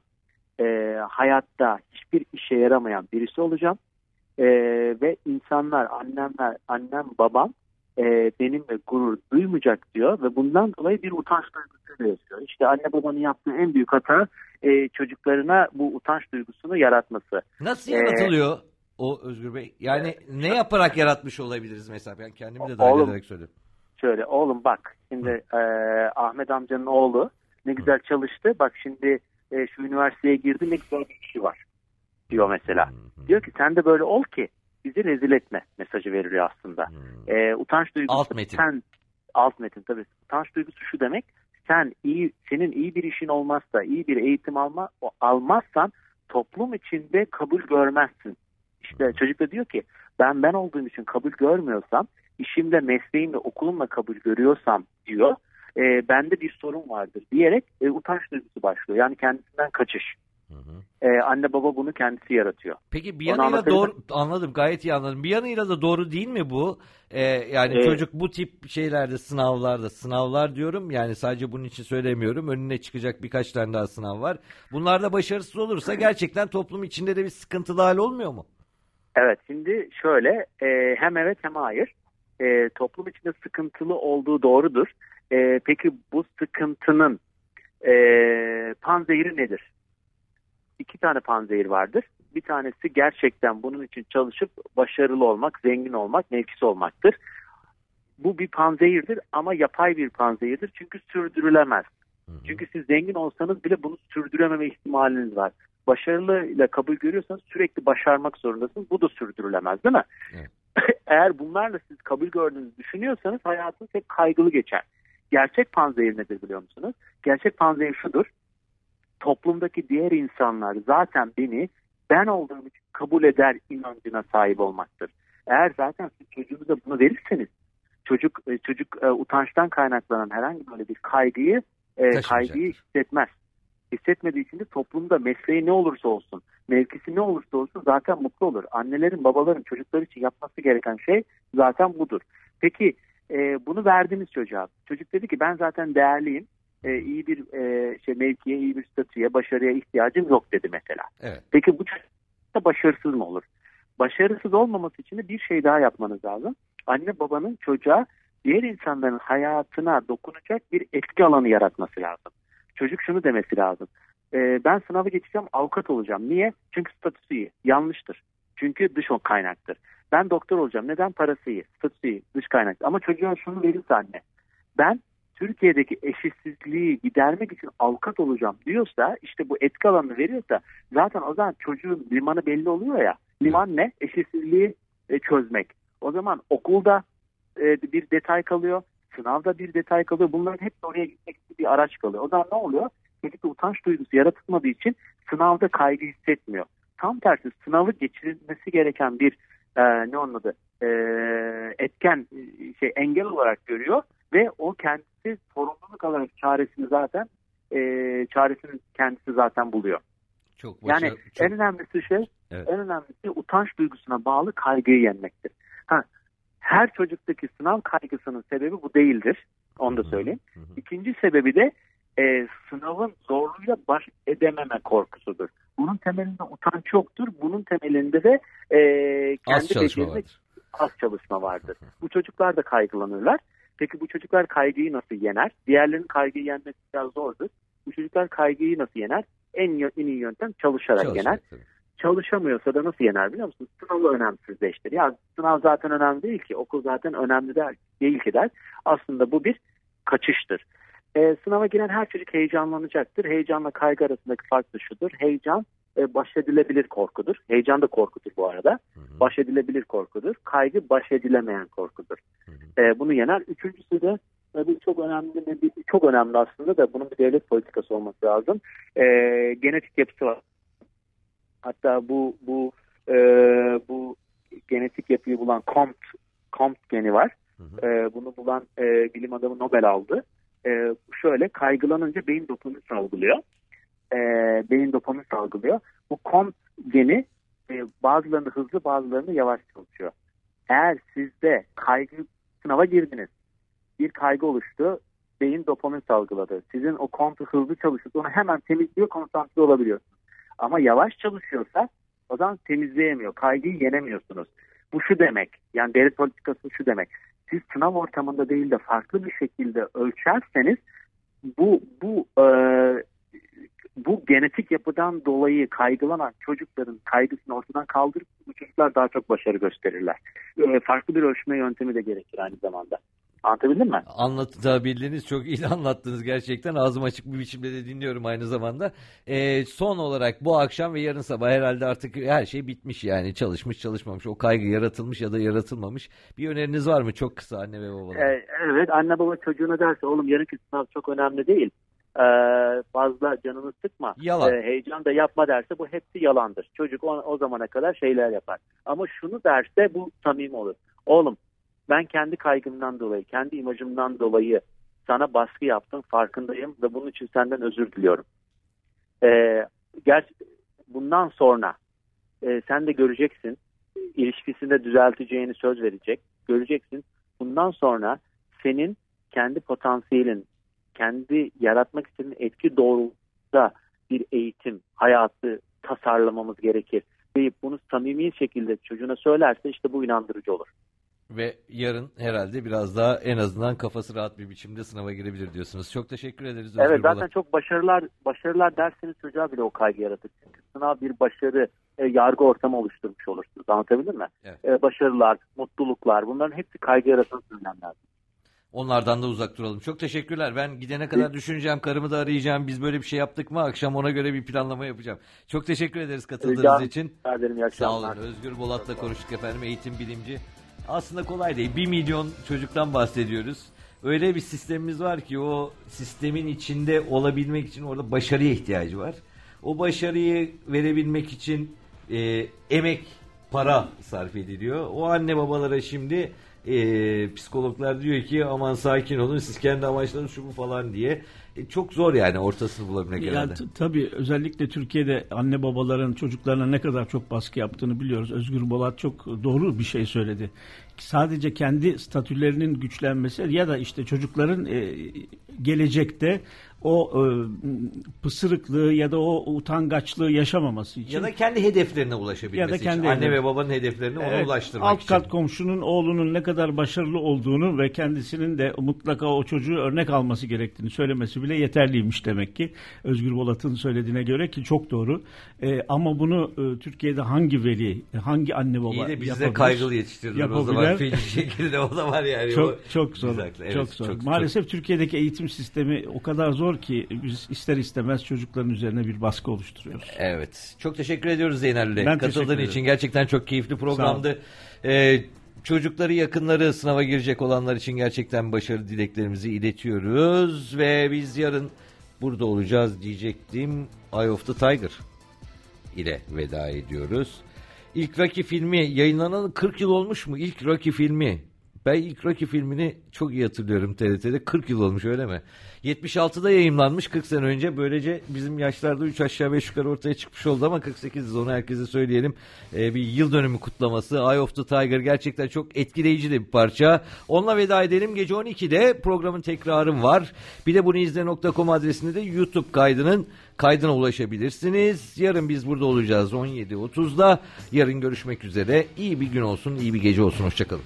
E, hayatta hiçbir işe yaramayan birisi olacağım. E, ve insanlar, annemler, annem, babam e, benimle gurur duymayacak diyor. Ve bundan dolayı bir utanç duygusu yaşıyor. İşte anne babanın yaptığı en büyük hata e, çocuklarına bu utanç duygusunu yaratması. Nasıl yaratılıyor ee, o Özgür Bey? Yani e, ne yaparak yaratmış olabiliriz mesela? Ben kendimi de dahil oğlum, ederek söylüyorum. Şöyle, oğlum bak şimdi e, Ahmet amcanın oğlu ne güzel çalıştı. Bak şimdi e, şu üniversiteye girdi, ne güzel bir işi var diyor mesela. Hmm. Diyor ki sen de böyle ol ki bizi rezil etme mesajı veriliyor aslında. Hmm. E, utanç duygusu. Alt metin. Sen, alt metin tabii. Utanç duygusu şu demek. Sen iyi, senin iyi bir işin olmazsa, iyi bir eğitim alma, almazsan toplum içinde kabul görmezsin. İşte çocuk da diyor ki Ben ben olduğum için kabul görmüyorsam, işimde, mesleğimde, okulumla kabul görüyorsam diyor, e, bende bir sorun vardır diyerek e, utanç duygusu başlıyor. Yani kendisinden kaçış. Hı hı. E, anne baba bunu kendisi yaratıyor. Peki bir yanıyla doğru, anladım, gayet iyi anladım. Bir yanıyla da doğru değil mi bu? Ee, yani evet. Çocuk bu tip şeylerde, sınavlarda, sınavlar diyorum yani, sadece bunun için söylemiyorum. Önüne çıkacak birkaç tane daha sınav var. Bunlarda başarısız olursa gerçekten toplum içinde de bir sıkıntılı hal olmuyor mu? Evet, şimdi şöyle e, hem evet hem hayır. E, toplum içinde sıkıntılı olduğu doğrudur. E, peki bu sıkıntının e, panzehiri nedir? İki tane panzehir vardır. Bir tanesi gerçekten bunun için çalışıp başarılı olmak, zengin olmak, mevkis olmaktır. Bu bir panzehirdir ama yapay bir panzehirdir çünkü sürdürülemez. Hı hı. Çünkü siz zengin olsanız bile bunu sürdürememe ihtimaliniz var. Başarılıyla kabul görüyorsanız sürekli başarmak zorundasınız. Bu da sürdürülemez, değil mi? Evet. Eğer bunlarla siz kabul gördüğünüzü düşünüyorsanız hayatınız hep kaygılı geçer. Gerçek panzehir nedir biliyor musunuz? Gerçek panzehir şudur. Toplumdaki diğer insanlar zaten beni ben olduğum için kabul eder inancına sahip olmaktır. Eğer zaten siz çocuğunuza bunu verirseniz, çocuk çocuk utançtan kaynaklanan herhangi böyle bir kaygıyı kaygıyı hissetmez. Hissetmediği için de toplumda mesleği ne olursa olsun, mevkisi ne olursa olsun zaten mutlu olur. Annelerin, babaların çocuklar için yapması gereken şey zaten budur. Peki e, bunu verdiniz çocuğa. Çocuk dedi ki ben zaten değerliyim. E, iyi bir e, şey mevkiye, iyi bir statüye, başarıya ihtiyacım yok dedi mesela. Evet. Peki bu çocuk da başarısız mı olur? Başarısız olmaması için de bir şey daha yapmanız lazım. Anne babanın çocuğa diğer insanların hayatına dokunacak bir etki alanı yaratması lazım. Çocuk şunu demesi lazım. E, ben sınavı geçeceğim, avukat olacağım. Niye? Çünkü statüsü iyi. Yanlıştır. Çünkü dış o kaynaktır. Ben doktor olacağım. Neden? Parası iyi. Statüsü iyi. Dış kaynaktır. Ama çocuğa şunu verirse anne. Ben Türkiye'deki eşitsizliği gidermek için avukat olacağım diyorsa, işte bu etki alanını veriyorsa zaten o zaman çocuğun limanı belli oluyor ya. Liman ne? Eşitsizliği e, çözmek. O zaman okulda e, bir detay kalıyor. Sınavda bir detay kalıyor. Bunların hepsi oraya gitmek için bir araç kalıyor. O zaman ne oluyor? Çocukta utanç duygusu yaratılmadığı için sınavda kaygı hissetmiyor. Tam tersi sınavı geçirilmesi gereken bir e, ne onun adı e, etken şey engel olarak görüyor ve o kendisi sorumluluk alarak çaresini zaten e, çaresini kendisi zaten buluyor. Çok başarı, yani çok... en önemlisi şey evet. en önemlisi utanç duygusuna bağlı kaygıyı yenmektir. Ha, her çocuktaki sınav kaygısının sebebi bu değildir. Onu da söyleyeyim. Hı hı. İkinci sebebi de e, sınavın zorluğuyla baş edememe korkusudur. Bunun temelinde utanç yoktur. Bunun temelinde de e, kendi becerine az çalışma vardır. Bu çocuklar da kaygılanırlar. Peki bu çocuklar kaygıyı nasıl yener? Diğerlerinin kaygıyı yenmesi biraz zordur. Bu çocuklar kaygıyı nasıl yener? En, en iyi yöntem çalışarak Çalışarak yener. Tabii. Çalışamıyorsa da nasıl yener biliyor musun? Sınavı önemsizleştir. Ya sınav zaten önemli değil ki. Okul zaten önemli der, değil ki der. Aslında bu bir kaçıştır. Ee, sınava giren her çocuk heyecanlanacaktır. Heyecanla kaygı arasındaki fark da şudur. Heyecan e, baş edilebilir korkudur. Heyecan da korkudur bu arada. Hı hı. Baş edilebilir korkudur. Kaygı baş edilemeyen korkudur. Hı hı. E, bunu yener. Üçüncüsü de tabii çok önemli, çok önemli aslında da bunun bir devlet politikası olması lazım. E, genetik yapısı var. Hatta bu bu e, bu genetik yapıyı bulan Comte, Comte geni var. Hı hı. E, bunu bulan e, bilim adamı Nobel aldı. E, şöyle kaygılanınca beyin dopamin salgılıyor. E, beyin dopamin salgılıyor. Bu Comte geni e, bazılarında hızlı bazılarında yavaş çalışıyor. Eğer sizde kaygı sınava girdiniz, bir kaygı oluştu, beyin dopamin salgıladı. Sizin o Comte hızlı çalışıp onu hemen temizliyor, konsantre olabiliyorsunuz. Ama yavaş çalışıyorsa o zaman temizleyemiyor. Kaygıyı yenemiyorsunuz. Bu şu demek. Yani devlet politikası şu demek. Siz sınav ortamında değil de farklı bir şekilde ölçerseniz bu bu e, bu genetik yapıdan dolayı kaygılanan çocukların kaygısını ortadan kaldırıp bu çocuklar daha çok başarı gösterirler. E, farklı bir ölçme yöntemi de gerekir aynı zamanda. Anlatabildim mi? Anlatabildiniz. Çok iyi anlattınız gerçekten. Ağzım açık bir biçimde de dinliyorum aynı zamanda. Ee, son olarak bu akşam ve yarın sabah herhalde artık her şey bitmiş yani. Çalışmış çalışmamış. O kaygı yaratılmış ya da yaratılmamış. Bir öneriniz var mı? Çok kısa anne ve babalar. Ee, evet, anne baba çocuğuna derse oğlum yarınki sınav çok önemli değil. e, fazla canını sıkma, Yalan. e, heyecan da yapma derse bu hepsi yalandır. Çocuk o, o zamana kadar şeyler yapar. Ama şunu derse bu samimi olur. Oğlum ben kendi kaygımdan dolayı, kendi imajımdan dolayı sana baskı yaptım, farkındayım ve bunun için senden özür diliyorum. E, ger- bundan sonra e, sen de göreceksin, ilişkisinde düzelteceğini söz verecek, göreceksin. Bundan sonra senin kendi potansiyelin, kendi yaratmak istediğin etki doğrultusunda bir eğitim, hayatı tasarlamamız gerekir deyip bunu samimi şekilde çocuğuna söylerse işte bu inandırıcı olur. Ve yarın herhalde biraz daha en azından kafası rahat bir biçimde sınava girebilir diyorsunuz. Çok teşekkür ederiz Özgür Evet, zaten Bolat. çok başarılar başarılar derseniz çocuğa bile o kaygı yaratır. Çünkü sınav bir başarı, e, yargı ortamı oluşturmuş olursunuz. Anlatabildim mi? Evet. E, başarılar, mutluluklar, bunların hepsi kaygı yaratan söylemler. Onlardan da uzak duralım. Çok teşekkürler. Ben gidene kadar düşüneceğim, karımı da arayacağım. Biz böyle bir şey yaptık mı? Akşam ona göre bir planlama yapacağım. Çok teşekkür ederiz katıldığınız Rica için. ederim, iyi Sağ akşamlar. olun. Özgür Bolat'la konuştuk efendim. Eğitim bilimci. Aslında kolay değil. Bir milyon çocuktan bahsediyoruz. Öyle bir sistemimiz var ki o sistemin içinde olabilmek için orada başarıya ihtiyacı var. O başarıyı verebilmek için e, emek, para sarf ediliyor. O anne babalara şimdi e, psikologlar diyor ki aman sakin olun, siz kendi amaçlarınız şu bu falan diye. E, çok zor yani ortasını bulabilmek yani herhalde. t- tabii özellikle Türkiye'de anne babaların çocuklarına ne kadar çok baskı yaptığını biliyoruz. Özgür Bolat çok doğru bir şey söyledi. Sadece kendi statülerinin güçlenmesi ya da işte çocukların e, gelecekte o e, pısırıklığı ya da o utangaçlığı yaşamaması için. Ya da kendi hedeflerine ulaşabilmesi Ya da kendi için. Anne hedef- ve babanın hedeflerini ona Evet, ulaştırmak alt için. kat komşunun oğlunun ne kadar başarılı olduğunu ve kendisinin de mutlaka o çocuğu örnek alması gerektiğini söylemesi bile yeterliymiş demek ki. Özgür Bolat'ın söylediğine göre ki çok doğru. E, ama bunu e, Türkiye'de hangi veli, hangi anne baba İyi de bizi de yapabilir? kaygılı yetiştirdiler o zaman. Yapabilir. Feci şekilde o da var yani. Çok o... çok zor. Güzel, evet, çok zor. çok- Maalesef Türkiye'deki eğitim sistemi o kadar zor ki biz ister istemez çocukların üzerine bir baskı oluşturuyoruz. Evet. Çok teşekkür ediyoruz Zeynel'le. Ben teşekkür Katıldığın ederim. için gerçekten çok keyifli programdı. Ee, çocukları, yakınları sınava girecek olanlar için gerçekten başarı dileklerimizi iletiyoruz. Ve biz yarın burada olacağız diyecektim. Eye of the Tiger ile veda ediyoruz. İlk Rocky filmi yayınlanalı kırk yıl olmuş mu? İlk Rocky filmi. Ben ilk Rocky filmini çok iyi hatırlıyorum T R T'de. kırk yıl olmuş öyle mi? yetmiş altıda yayınlanmış kırk sene önce. Böylece bizim yaşlarda üç aşağı beş yukarı ortaya çıkmış oldu ama kırk sekiziz, onu herkese söyleyelim. Ee, bir yıl dönümü kutlaması. Eye of the Tiger gerçekten çok etkileyici de bir parça. Onunla veda edelim. Gece on ikide programın tekrarı var. Bir de bunu izle nokta com adresinde de YouTube kaydının kaydına ulaşabilirsiniz. Yarın biz burada olacağız on yedi otuzda. Yarın görüşmek üzere. İyi bir gün olsun, iyi bir gece olsun. Hoşçakalın.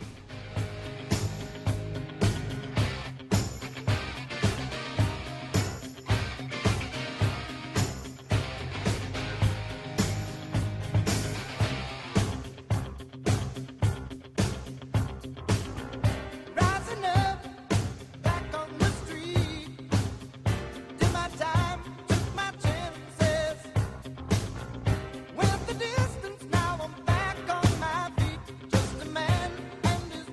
Rising up, back on the street. Did my time, took my chances. Went the distance, now I'm back on my feet. Just a man and his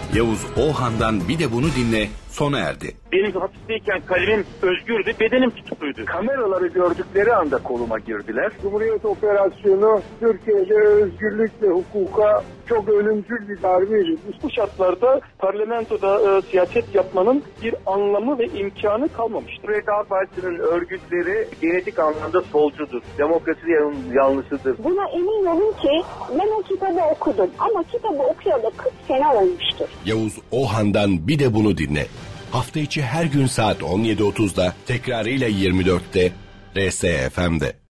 Yavuz Oğhan'dan Bir de Bunu Dinle sona erdi. Benim hapisteyken kalemim özgürdü, bedenim tutukluydu. Kameraları gördükleri anda koluma girdiler. Cumhuriyet Operasyonu Türkiye'de özgürlük ve hukuka çok ölümcül bir darbeydi. Bu şartlarda parlamentoda e, siyaset yapmanın bir anlamı ve imkanı kalmamıştır. Cumhuriyet Halk Partisi'nin örgütleri genetik anlamda solcudur. Demokrasi yanlısıdır. Buna emin olun ki ben o kitabı okudum ama kitabı okuyalı kırk sene olmuştur. Yavuz Oğhan'dan Bir de Bunu Dinle. Hafta içi her gün saat on yedi otuzda, tekrarıyla yirmi dörtte R S F M'de.